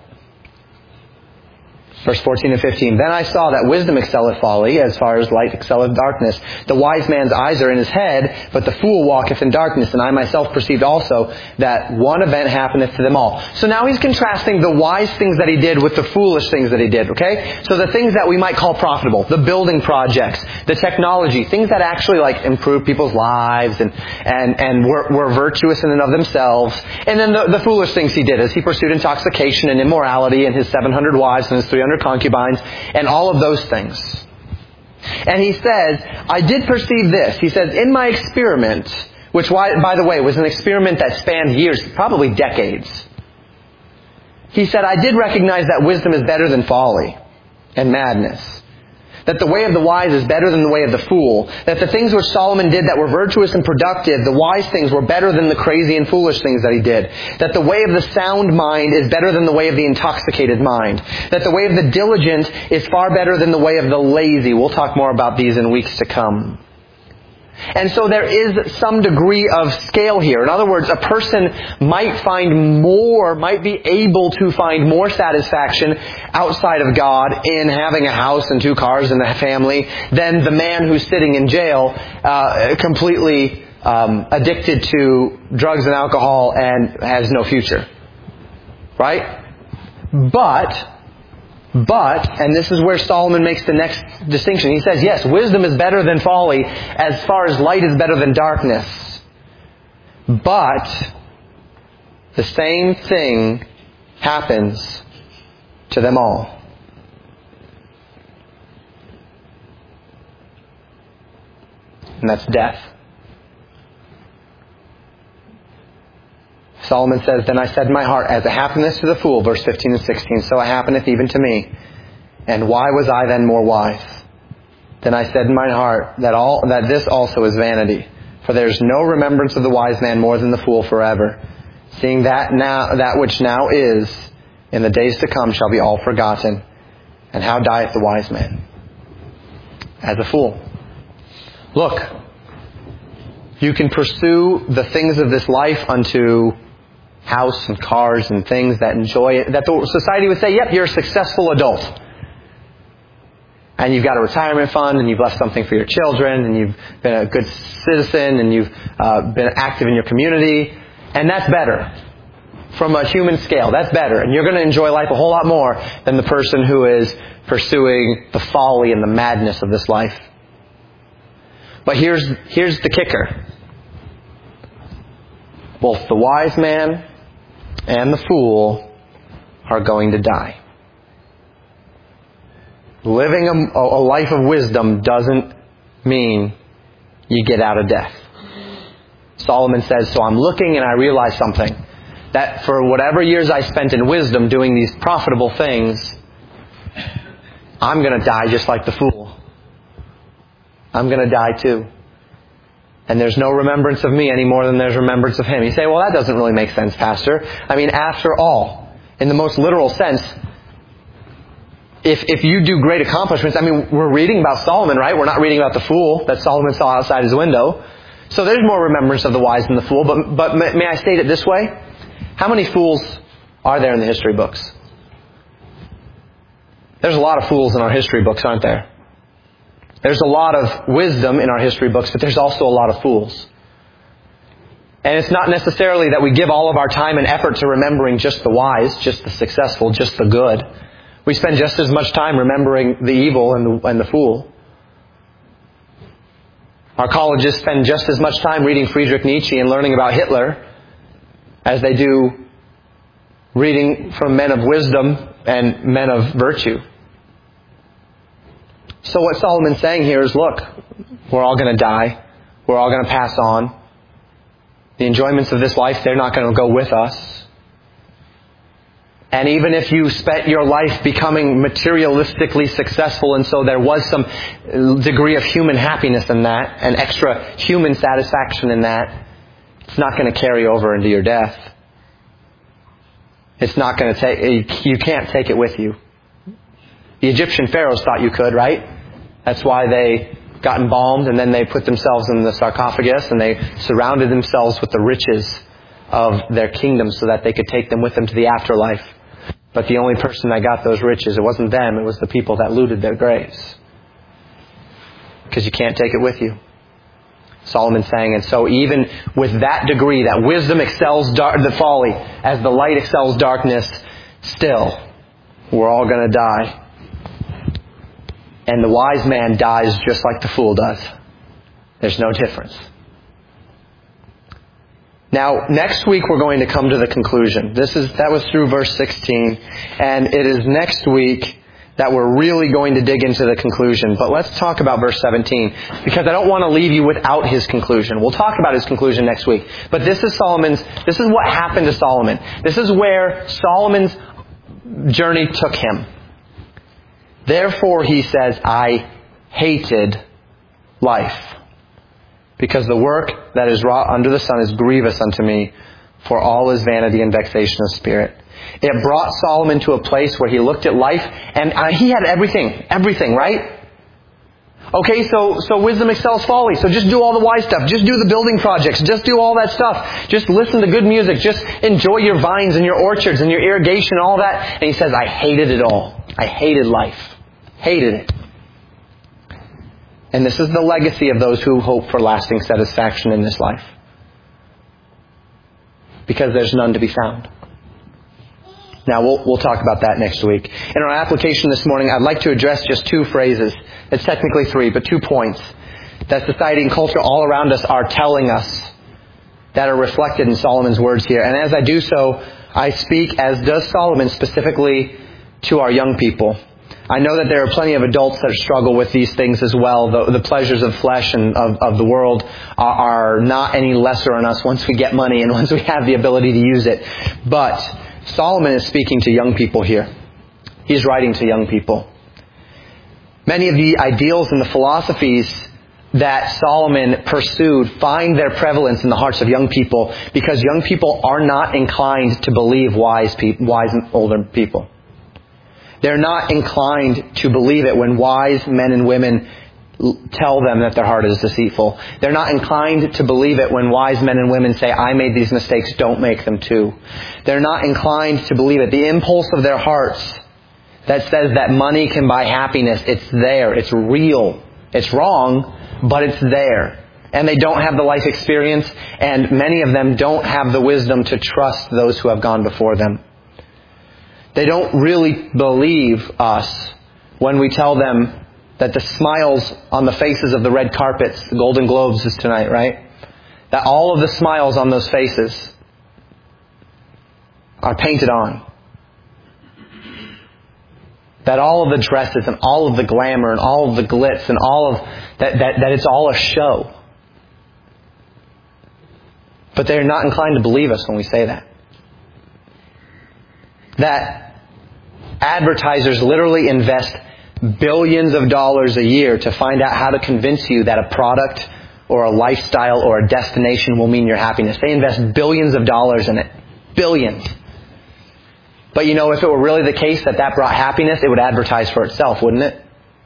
Verse fourteen and fifteen. Then I saw that wisdom excelleth folly, as far as light excelleth darkness. The wise man's eyes are in his head, but the fool walketh in darkness. And I myself perceived also that one event happeneth to them all. So now he's contrasting the wise things that he did with the foolish things that he did, okay? So the things that we might call profitable, the building projects, the technology, things that actually like improve people's lives and, and, and were, were virtuous in and of themselves. And then the, the foolish things he did as he pursued intoxication and immorality and his seven hundred wives and his three hundred concubines, and all of those things. And he says, I did perceive this. He says, in my experiment, which, by the way, was an experiment that spanned years, probably decades. He said, I did recognize that wisdom is better than folly and madness. That the way of the wise is better than the way of the fool. That the things which Solomon did that were virtuous and productive, the wise things were better than the crazy and foolish things that he did. That the way of the sound mind is better than the way of the intoxicated mind. That the way of the diligent is far better than the way of the lazy. We'll talk more about these in weeks to come. And so there is some degree of scale here. In other words, a person might find more, might be able to find more satisfaction outside of God in having a house and two cars and a family than the man who's sitting in jail, uh, completely um, addicted to drugs and alcohol and has no future. Right? But... But, and this is where Solomon makes the next distinction. He says, yes, wisdom is better than folly as far as light is better than darkness. But the same thing happens to them all. And that's death. Solomon says, then I said in my heart, as it happeneth to the fool, verse fifteen and sixteen, so it happeneth even to me. And why was I then more wise? Then I said in my heart that all that this also is vanity. For there is no remembrance of the wise man more than the fool forever. Seeing that now that which now is, in the days to come shall be all forgotten. And how dieth the wise man? As a fool. Look, you can pursue the things of this life unto house and cars and things that enjoy it, that the society would say, yep, you're a successful adult. And you've got a retirement fund, and you've left something for your children, and you've been a good citizen, and you've uh, been active in your community. And that's better. From a human scale, that's better. And you're going to enjoy life a whole lot more than the person who is pursuing the folly and the madness of this life. But here's, here's the kicker. Both the wise man and the fool are going to die. Living a, a life of wisdom doesn't mean you get out of death. Solomon says, so I'm looking and I realize something. That for whatever years I spent in wisdom doing these profitable things, I'm going to die just like the fool. I'm going to die too. And there's no remembrance of me any more than there's remembrance of him. You say, well, that doesn't really make sense, Pastor. I mean, after all, in the most literal sense, if if you do great accomplishments, I mean, we're reading about Solomon, right? We're not reading about the fool that Solomon saw outside his window. So there's more remembrance of the wise than the fool. But, but may I state it this way? How many fools are there in the history books? There's a lot of fools in our history books, aren't there? There's a lot of wisdom in our history books, but there's also a lot of fools. And it's not necessarily that we give all of our time and effort to remembering just the wise, just the successful, just the good. We spend just as much time remembering the evil and the, and the fool. Our colleges spend just as much time reading Friedrich Nietzsche and learning about Hitler as they do reading from men of wisdom and men of virtue. So what Solomon's saying here is, look, we're all going to die. We're all going to pass on. The enjoyments of this life, they're not going to go with us. And even if you spent your life becoming materialistically successful, and so there was some degree of human happiness in that, and extra human satisfaction in that, it's not going to carry over into your death. It's not going to take, you can't take it with you. The Egyptian pharaohs thought you could, right? That's why they got embalmed and then they put themselves in the sarcophagus and they surrounded themselves with the riches of their kingdom so that they could take them with them to the afterlife. But the only person that got those riches, it wasn't them, it was the people that looted their graves. Because you can't take it with you. Solomon's saying, and so even with that degree, that wisdom excels dar- the folly, as the light excels darkness, still, we're all going to die. And the wise man dies just like the fool does. There's no difference. Now, next week we're going to come to the conclusion. This is that was through verse sixteen, and it is next week that we're really going to dig into the conclusion. But let's talk about verse seventeen, because I don't want to leave you without his conclusion. We'll talk about his conclusion next week. But this is Solomon's, this is what happened to Solomon. This is where Solomon's journey took him. Therefore, he says, I hated life, because the work that is wrought under the sun is grievous unto me, for all is vanity and vexation of spirit. It brought Solomon to a place where he looked at life, and uh, he had everything, everything, right? Okay, so so wisdom excels folly, so just do all the wise stuff, just do the building projects, just do all that stuff, just listen to good music, just enjoy your vines and your orchards and your irrigation and all that. And he says, I hated it all. I hated life. Hated it. And this is the legacy of those who hope for lasting satisfaction in this life. Because there's none to be found. Now, we'll, we'll talk about that next week. In our application this morning, I'd like to address just two phrases. It's technically three, but two points that society and culture all around us are telling us that are reflected in Solomon's words here. And as I do so, I speak, as does Solomon, specifically to our young people. I know that there are plenty of adults that struggle with these things as well. The, the pleasures of flesh and of, of the world are, are not any lesser on us once we get money and once we have the ability to use it. But Solomon is speaking to young people here. He's writing to young people. Many of the ideals and the philosophies that Solomon pursued find their prevalence in the hearts of young people because young people are not inclined to believe wise, pe- wise older people. They're not inclined to believe it when wise men and women tell them that their heart is deceitful. They're not inclined to believe it when wise men and women say, I made these mistakes, don't make them too. They're not inclined to believe it. The impulse of their hearts that says that money can buy happiness, it's there, it's real. It's wrong, but it's there. And they don't have the life experience, and many of them don't have the wisdom to trust those who have gone before them. They don't really believe us when we tell them that the smiles on the faces of the red carpets, the Golden Globes is tonight, right? That all of the smiles on those faces are painted on. That all of the dresses and all of the glamour and all of the glitz and all of that, that, that it's all a show. But they're not inclined to believe us when we say that. That advertisers literally invest billions of dollars a year to find out how to convince you that a product or a lifestyle or a destination will mean your happiness. They invest billions of dollars in it. Billions. But you know, if it were really the case that that brought happiness, it would advertise for itself, wouldn't it?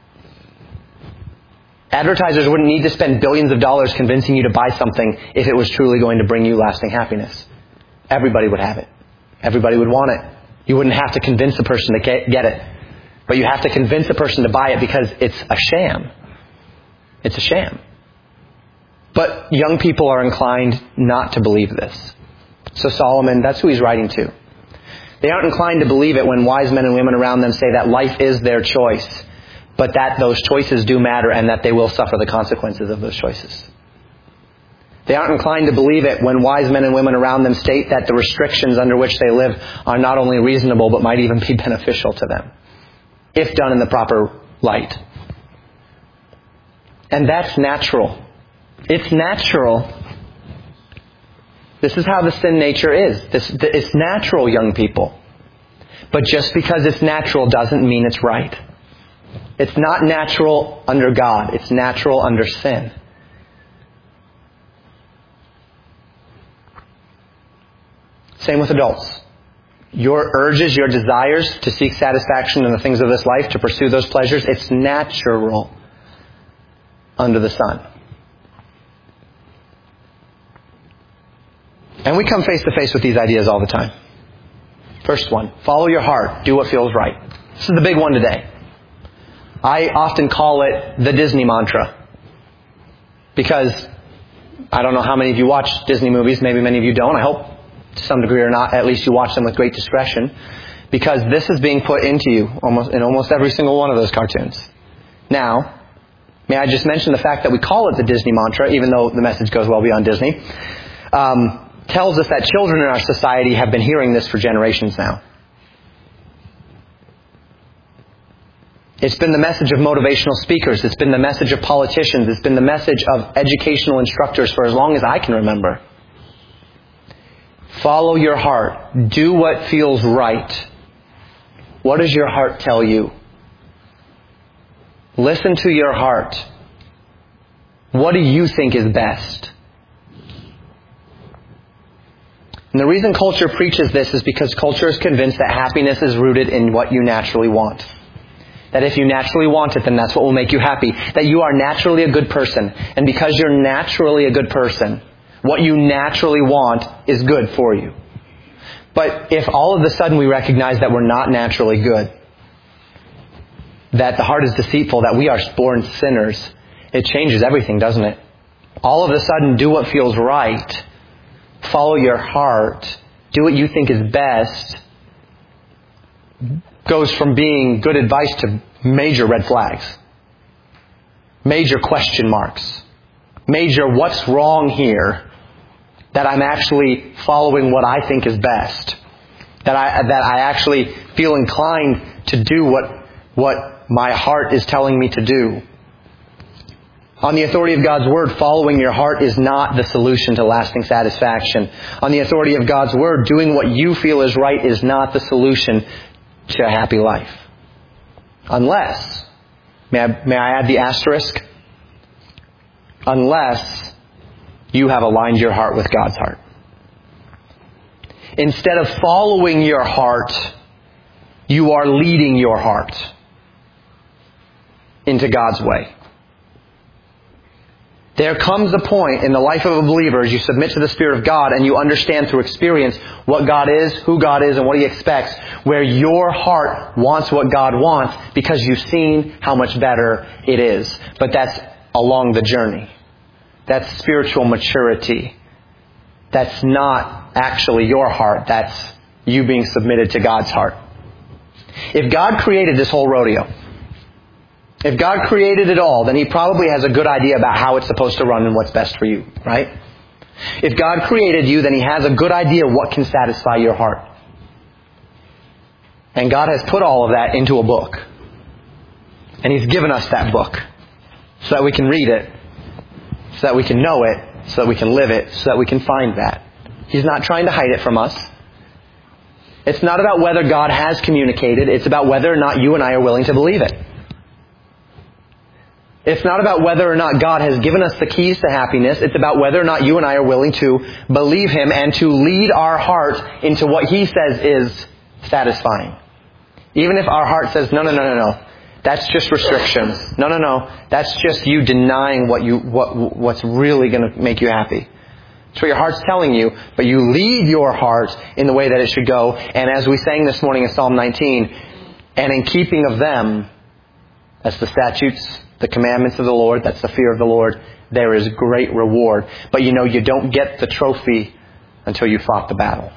Advertisers wouldn't need to spend billions of dollars convincing you to buy something if it was truly going to bring you lasting happiness. Everybody would have it. Everybody would want it. You wouldn't have to convince a person to get it. But you have to convince a person to buy it because it's a sham. It's a sham. But young people are inclined not to believe this. So Solomon, that's who he's writing to. They aren't inclined to believe it when wise men and women around them say that life is their choice, but that those choices do matter and that they will suffer the consequences of those choices. They aren't inclined to believe it when wise men and women around them state that the restrictions under which they live are not only reasonable but might even be beneficial to them, if done in the proper light. And that's natural. It's natural. This is how the sin nature is. This, it's natural, young people. But just because it's natural doesn't mean it's right. It's not natural under God. It's natural under sin. Same with adults. Your urges, your desires to seek satisfaction in the things of this life, to pursue those pleasures, it's natural under the sun. And we come face to face with these ideas all the time. First one, follow your heart. Do what feels right. This is the big one today. I often call it the Disney mantra. Because I don't know how many of you watch Disney movies. Maybe many of you don't. I hope to some degree or not. At least you watch them with great discretion. Because this is being put into you almost in almost every single one of those cartoons. Now, may I just mention the fact that we call it the Disney mantra, even though the message goes well beyond Disney. Um... tells us that children in our society have been hearing this for generations now. It's been the message of motivational speakers. It's been the message of politicians. It's been the message of educational instructors for as long as I can remember. Follow your heart. Do what feels right. What does your heart tell you? Listen to your heart. What do you think is best? And the reason culture preaches this is because culture is convinced that happiness is rooted in what you naturally want. That if you naturally want it, then that's what will make you happy. That you are naturally a good person. And because you're naturally a good person, what you naturally want is good for you. But if all of a sudden we recognize that we're not naturally good, that the heart is deceitful, that we are born sinners, it changes everything, doesn't it? All of a sudden, do what feels right. Follow your heart. Do what you think is best. Goes from being good advice to major red flags. Major question marks. Major what's wrong here that I'm actually following what I think is best. That I that I actually feel inclined to do what what my heart is telling me to do. On the authority of God's Word, following your heart is not the solution to lasting satisfaction. On the authority of God's Word, doing what you feel is right is not the solution to a happy life. Unless, may I, may I add the asterisk? Unless you have aligned your heart with God's heart. Instead of following your heart, you are leading your heart into God's way. There comes a point in the life of a believer as you submit to the Spirit of God and you understand through experience what God is, who God is, and what He expects, where your heart wants what God wants because you've seen how much better it is. But that's along the journey. That's spiritual maturity. That's not actually your heart. That's you being submitted to God's heart. If God created this whole rodeo, if God created it all, then He probably has a good idea about how it's supposed to run and what's best for you, right? If God created you, then He has a good idea what can satisfy your heart. And God has put all of that into a book. And He's given us that book so that we can read it, so that we can know it, so that we can live it, so that we can find that. He's not trying to hide it from us. It's not about whether God has communicated. It's about whether or not you and I are willing to believe it. It's not about whether or not God has given us the keys to happiness. It's about whether or not you and I are willing to believe Him and to lead our heart into what He says is satisfying. Even if our heart says, no, no, no, no, no. That's just restrictions. No, no, no. That's just you denying what you what what's really going to make you happy. It's what your heart's telling you, but you lead your heart in the way that it should go. And as we sang this morning in Psalm nineteen, and in keeping of them, that's the statutes, the commandments of the Lord, that's the fear of the Lord, there is great reward. But you know, you don't get the trophy until you fought the battle.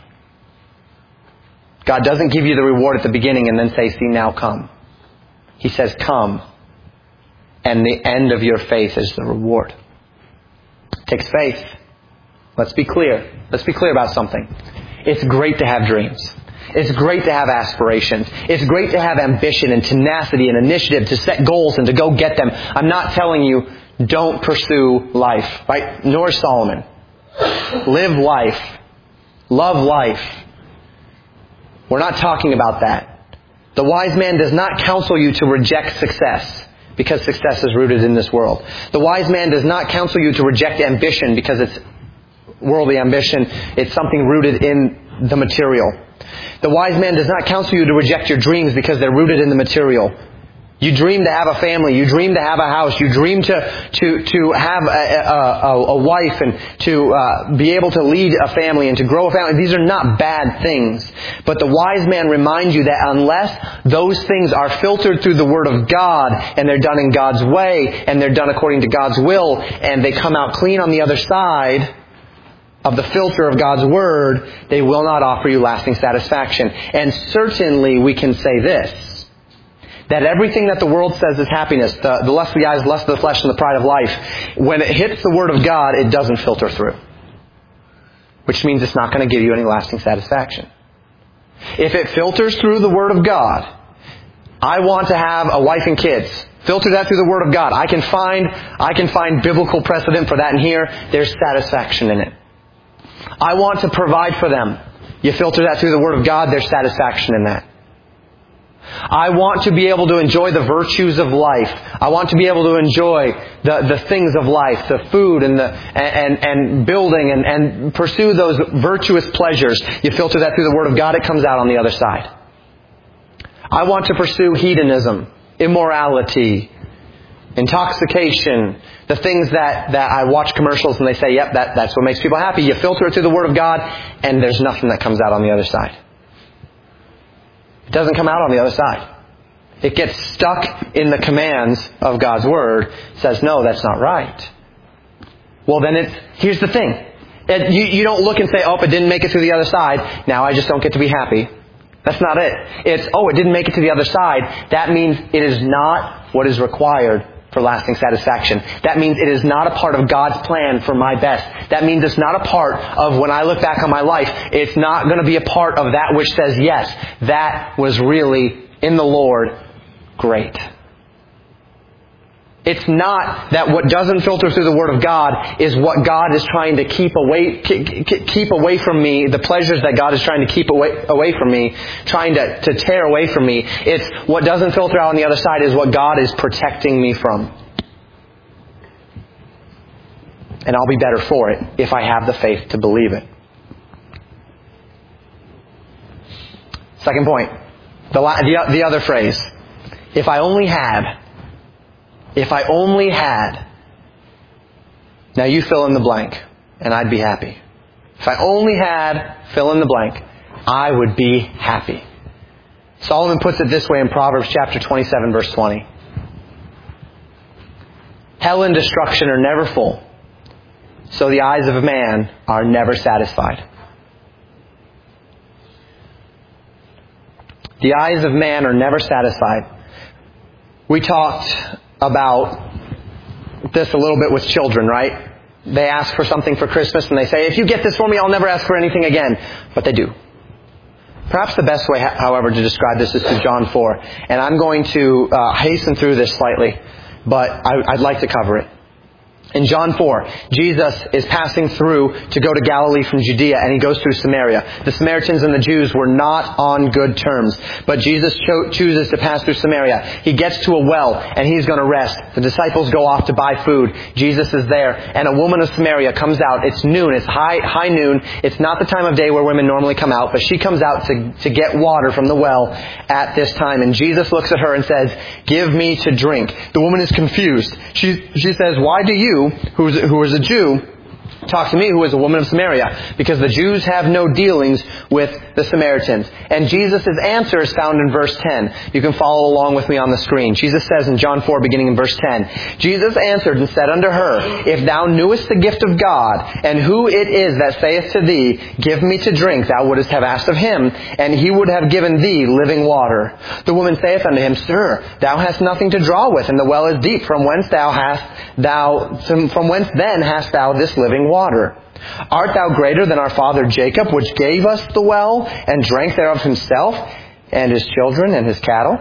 God doesn't give you the reward at the beginning and then say, see, now come. He says, come. And the end of your faith is the reward. It takes faith. Let's be clear. Let's be clear about something. It's great to have dreams. It's great to have aspirations. It's great to have ambition and tenacity and initiative to set goals and to go get them. I'm not telling you, don't pursue life, right? Nor Solomon. Live life. Love life. We're not talking about that. The wise man does not counsel you to reject success because success is rooted in this world. The wise man does not counsel you to reject ambition because it's worldly ambition. It's something rooted in the material. The wise man does not counsel you to reject your dreams because they're rooted in the material. You dream to have a family. You dream to have a house. You dream to to to have a, a, a wife and to uh, be able to lead a family and to grow a family. These are not bad things. But the wise man reminds you that unless those things are filtered through the Word of God and they're done in God's way and they're done according to God's will and they come out clean on the other side of the filter of God's Word, they will not offer you lasting satisfaction. And certainly we can say this, that everything that the world says is happiness, the, the lust of the eyes, lust of the flesh, and the pride of life, when it hits the Word of God, it doesn't filter through. Which means it's not going to give you any lasting satisfaction. If it filters through the Word of God, I want to have a wife and kids. Filter that through the Word of God. I can find, I can find biblical precedent for that in here. There's satisfaction in it. I want to provide for them. You filter that through the Word of God, there's satisfaction in that. I want to be able to enjoy the virtues of life. I want to be able to enjoy the, the things of life, the food and the and, and building and, and pursue those virtuous pleasures. You filter that through the Word of God, it comes out on the other side. I want to pursue hedonism, immorality, intoxication, the things that, that I watch commercials and they say, yep, that, that's what makes people happy. You filter it through the Word of God and there's nothing that comes out on the other side. It doesn't come out on the other side. It gets stuck in the commands of God's Word. It says, no, that's not right. Well, then it's, here's the thing. It, you, you don't look and say, oh, it didn't make it to the other side. Now I just don't get to be happy. That's not it. It's, oh, it didn't make it to the other side. That means it is not what is required for lasting satisfaction. That means it is not a part of God's plan for my best. That means it's not a part of when I look back on my life, it's not going to be a part of that which says, yes, that was really, in the Lord, great. It's not that what doesn't filter through the Word of God is what God is trying to keep away, keep away from me, the pleasures that God is trying to keep away, away from me, trying to, to tear away from me. It's what doesn't filter out on the other side is what God is protecting me from. And I'll be better for it if I have the faith to believe it. Second point. The, the, the other phrase. If I only had... If I only had, now you fill in the blank, and I'd be happy. If I only had, fill in the blank, I would be happy. Solomon puts it this way in Proverbs chapter twenty-seven, verse twenty. Hell and destruction are never full, so the eyes of a man are never satisfied. The eyes of man are never satisfied. We talked about this a little bit with children, right? They ask for something for Christmas and they say, if you get this for me, I'll never ask for anything again. But they do. Perhaps the best way, however, to describe this is through John four. And I'm going to uh, hasten through this slightly, but I, I'd like to cover it. In John four, Jesus is passing through to go to Galilee from Judea, and he goes through Samaria. The Samaritans and the Jews were not on good terms, but Jesus cho- chooses to pass through Samaria. He gets to a well, and he's going to rest. The disciples go off to buy food. Jesus is there, and a woman of Samaria comes out. It's noon. It's high high noon. It's not the time of day where women normally come out, but she comes out to, to get water from the well at this time. And Jesus looks at her and says, give me to drink. The woman is confused. She, she says, why do you, who is, who is a Jew, talk to me who is a woman of Samaria? Because the Jews have no dealings with the Samaritans. And Jesus' answer is found in verse ten. You can follow along with me on the screen. Jesus says in John four, beginning in verse ten, Jesus answered and said unto her, If thou knewest the gift of God, and who it is that saith to thee, Give me to drink, thou wouldest have asked of him, and he would have given thee living water. The woman saith unto him, Sir, thou hast nothing to draw with, and the well is deep. From whence thou hast thou from whence then hast thou this living water? Art thou greater than our father Jacob, which gave us the well, and drank thereof himself, and his children, and his cattle?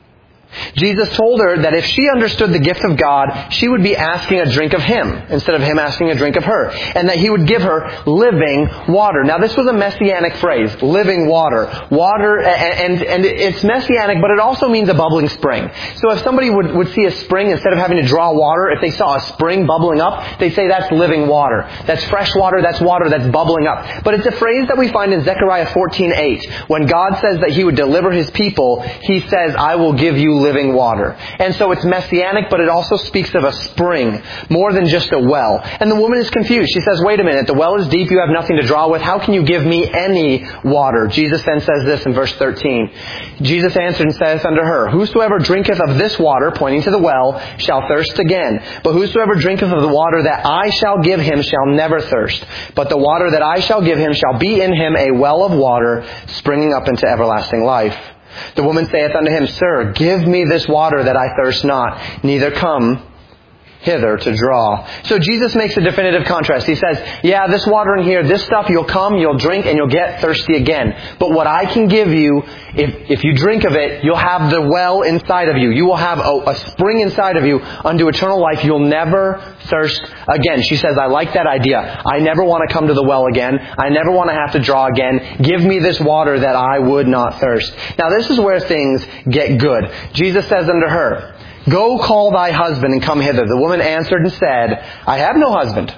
Jesus told her that if she understood the gift of God, she would be asking a drink of Him instead of Him asking a drink of her. And that He would give her living water. Now this was a messianic phrase, living water. Water, and, and it's messianic, but it also means a bubbling spring. So if somebody would, would see a spring, instead of having to draw water, if they saw a spring bubbling up, they say that's living water. That's fresh water, that's water that's bubbling up. But it's a phrase that we find in Zechariah fourteen eight. When God says that He would deliver His people, He says, I will give you living water. And so it's messianic, but it also speaks of a spring, more than just a well. And the woman is confused. She says, wait a minute, the well is deep, you have nothing to draw with. How can you give me any water? Jesus then says this in verse thirteen. Jesus answered and saith unto her, Whosoever drinketh of this water, pointing to the well, shall thirst again. But whosoever drinketh of the water that I shall give him shall never thirst. But the water that I shall give him shall be in him a well of water, springing up into everlasting life. The woman saith unto him, Sir, give me this water that I thirst not, neither come hither to draw. So Jesus makes a definitive contrast. He says, yeah, this water in here, this stuff, you'll come, you'll drink, and you'll get thirsty again. But what I can give you, if, if you drink of it, you'll have the well inside of you. You will have a, a spring inside of you unto eternal life. You'll never thirst again. She says, I like that idea. I never want to come to the well again. I never want to have to draw again. Give me this water that I would not thirst. Now this is where things get good. Jesus says unto her, Go call thy husband and come hither. The woman answered and said, I have no husband.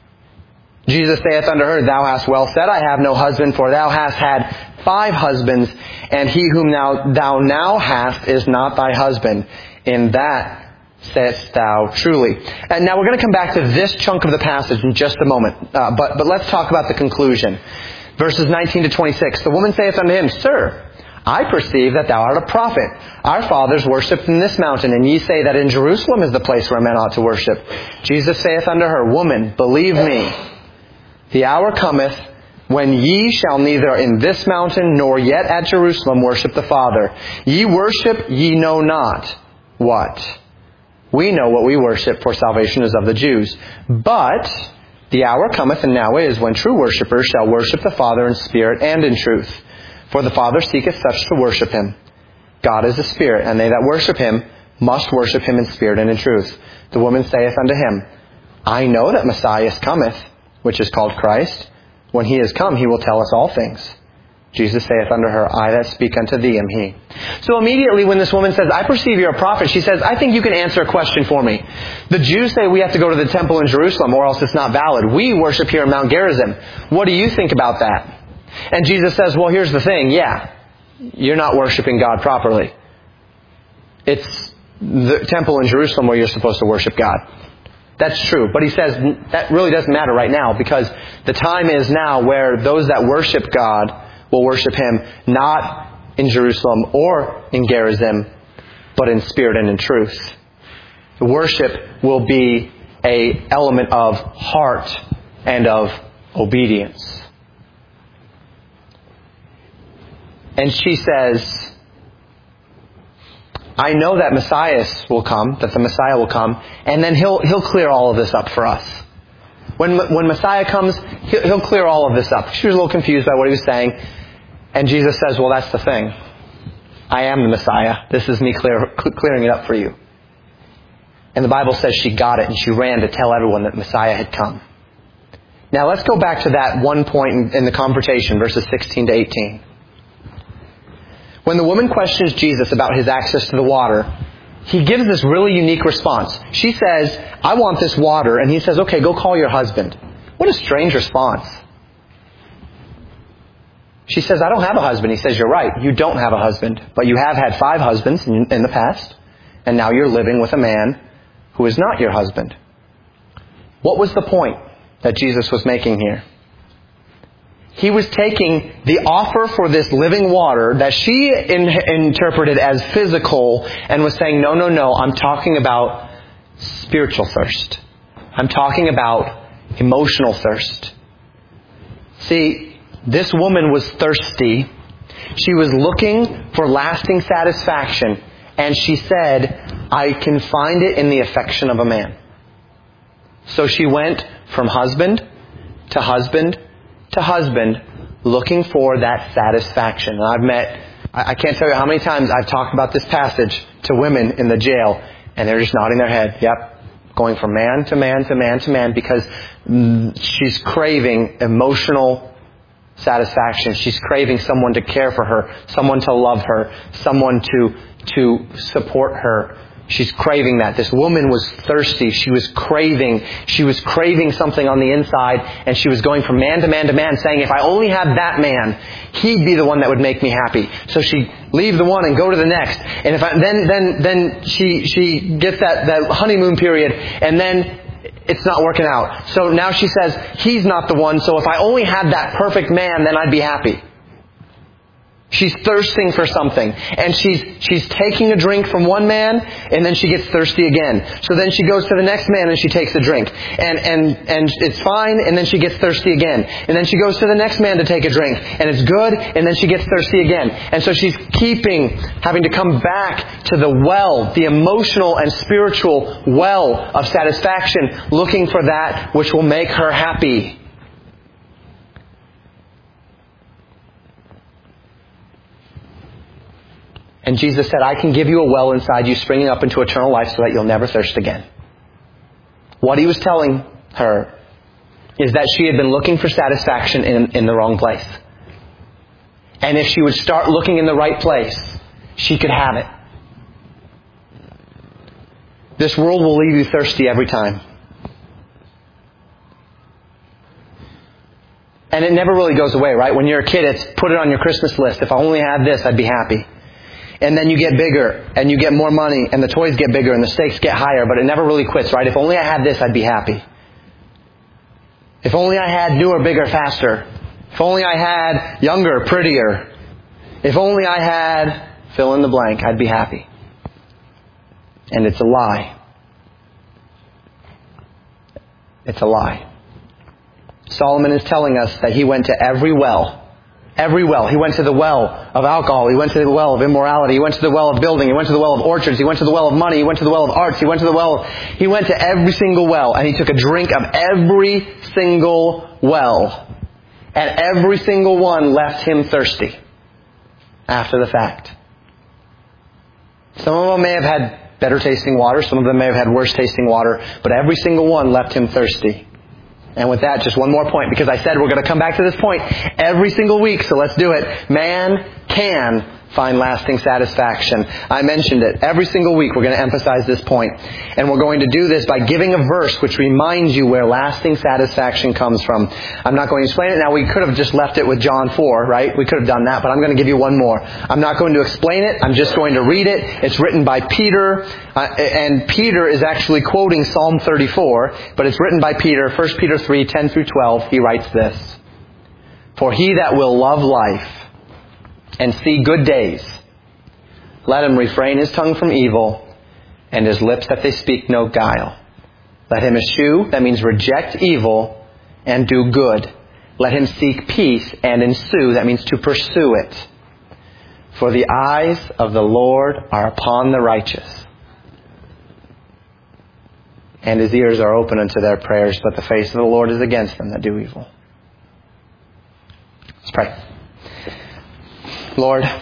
Jesus saith unto her, Thou hast well said, I have no husband, for thou hast had five husbands, and he whom thou, thou now hast is not thy husband. In that sayest thou truly. And now we're going to come back to this chunk of the passage in just a moment. Uh, but, but let's talk about the conclusion. Verses nineteen to twenty-six. The woman saith unto him, Sir, I perceive that thou art a prophet. Our fathers worshipped in this mountain, and ye say that in Jerusalem is the place where men ought to worship. Jesus saith unto her, Woman, believe me, the hour cometh when ye shall neither in this mountain nor yet at Jerusalem worship the Father. Ye worship, ye know not what. We know what we worship, for salvation is of the Jews. But the hour cometh, and now is, when true worshippers shall worship the Father in spirit and in truth. For the Father seeketh such to worship Him. God is a spirit, and they that worship Him must worship Him in spirit and in truth. The woman saith unto him, I know that Messiah cometh, which is called Christ. When He is come, He will tell us all things. Jesus saith unto her, I that speak unto thee am He. So immediately when this woman says, I perceive you're a prophet, she says, I think you can answer a question for me. The Jews say we have to go to the temple in Jerusalem or else it's not valid. We worship here in Mount Gerizim. What do you think about that? And Jesus says, well, here's the thing. Yeah, you're not worshiping God properly. It's the temple in Jerusalem where you're supposed to worship God. That's true. But He says that really doesn't matter right now, because the time is now where those that worship God will worship Him not in Jerusalem or in Gerizim, but in spirit and in truth. The worship will be an element of heart and of obedience. And she says, I know that Messiah will come, that the Messiah will come, and then he'll he'll clear all of this up for us. When when Messiah comes, he'll, he'll clear all of this up. She was a little confused by what He was saying. And Jesus says, well, that's the thing. I am the Messiah. This is me clear, clearing it up for you. And the Bible says she got it, and she ran to tell everyone that Messiah had come. Now let's go back to that one point in, in the confrontation, verses sixteen to eighteen. When the woman questions Jesus about His access to the water, He gives this really unique response. She says, I want this water. And He says, okay, go call your husband. What a strange response. She says, I don't have a husband. He says, you're right. You don't have a husband. But you have had five husbands in, in the past. And now you're living with a man who is not your husband. What was the point? that Jesus was making here. He was taking the offer for this living water that she in, interpreted as physical and was saying, no, no, no, I'm talking about spiritual thirst. I'm talking about emotional thirst. See, this woman was thirsty. She was looking for lasting satisfaction. And she said, I can find it in the affection of a man. So she went from husband to husband to husband looking for that satisfaction. And I've met, I can't tell you how many times I've talked about this passage to women in the jail, and they're just nodding their head. Yep. Going from man to man to man to man because she's craving emotional satisfaction. She's craving someone to care for her, someone to love her, someone to, to support her. She's craving that. This woman was thirsty. She was craving. She was craving something on the inside, and she was going from man to man to man saying, if I only had that man, he'd be the one that would make me happy. So she'd leave the one and go to the next. And if I, then, then, then she, she gets that, that honeymoon period, and then it's not working out. So now she says, he's not the one, so if I only had that perfect man, then I'd be happy. She's thirsting for something. And she's she's taking a drink from one man, and then she gets thirsty again. So then she goes to the next man and she takes a drink. And and and it's fine, and then she gets thirsty again. And then she goes to the next man to take a drink. And it's good, and then she gets thirsty again. And so she's keeping having to come back to the well, the emotional and spiritual well of satisfaction, looking for that which will make her happy. And Jesus said, I can give you a well inside you springing up into eternal life so that you'll never thirst again. What he was telling her is that she had been looking for satisfaction in, in the wrong place. And if she would start looking in the right place, she could have it. This world will leave you thirsty every time. And it never really goes away, right? When you're a kid, it's put it on your Christmas list. If I only had this, I'd be happy. And then you get bigger, and you get more money, and the toys get bigger, and the stakes get higher, but it never really quits, right? If only I had this, I'd be happy. If only I had newer, bigger, faster. If only I had younger, prettier. If only I had fill in the blank, I'd be happy. And it's a lie. It's a lie. Solomon is telling us that he went to every well. Every well. He went to the well of alcohol. He went to the well of immorality. He went to the well of building. He went to the well of orchards. He went to the well of money. He went to the well of arts. He went to the well of... He went to every single well, and he took a drink of every single well. And every single one left him thirsty after the fact. Some of them may have had better tasting water. Some of them may have had worse tasting water. But every single one left him thirsty. And with that, just one more point, because I said we're going to come back to this point every single week, so let's do it. Man can find lasting satisfaction. I mentioned it. Every single week we're going to emphasize this point. And we're going to do this by giving a verse which reminds you where lasting satisfaction comes from. I'm not going to explain it now. We could have just left it with John four, right? We could have done that, but I'm going to give you one more. I'm not going to explain it. I'm just going to read it. It's written by Peter, uh, and Peter is actually quoting Psalm thirty-four, but it's written by Peter, First Peter three, ten through twelve. He writes this: For he that will love life and see good days, let him refrain his tongue from evil, and his lips that they speak no guile. Let him eschew, that means reject evil, and do good. Let him seek peace and ensue, that means to pursue it. For the eyes of the Lord are upon the righteous, and his ears are open unto their prayers, but the face of the Lord is against them that do evil. Let's pray. Lord,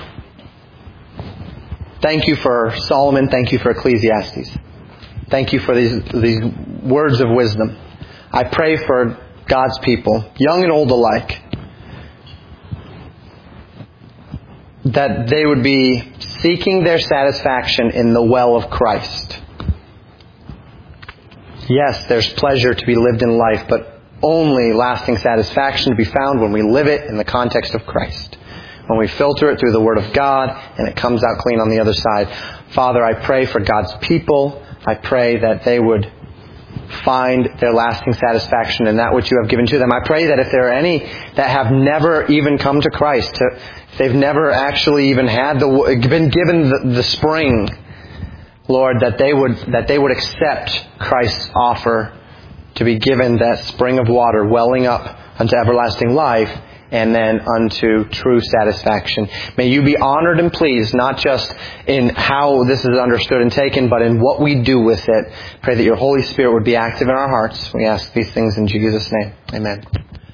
thank you for Solomon. Thank you for Ecclesiastes. Thank you for these, these words of wisdom. I pray for God's people, young and old alike, that they would be seeking their satisfaction in the well of Christ. Yes, there's pleasure to be lived in life, but only lasting satisfaction to be found when we live it in the context of Christ. When we filter it through the Word of God, and it comes out clean on the other side. Father, I pray for God's people. I pray that they would find their lasting satisfaction in that which you have given to them. I pray that if there are any that have never even come to Christ, to, if they've never actually even had the been given the, the spring, Lord, that they would that they would accept Christ's offer to be given that spring of water welling up unto everlasting life and then unto true satisfaction. May you be honored and pleased, not just in how this is understood and taken, but in what we do with it. Pray that your Holy Spirit would be active in our hearts. We ask these things in Jesus' name. Amen.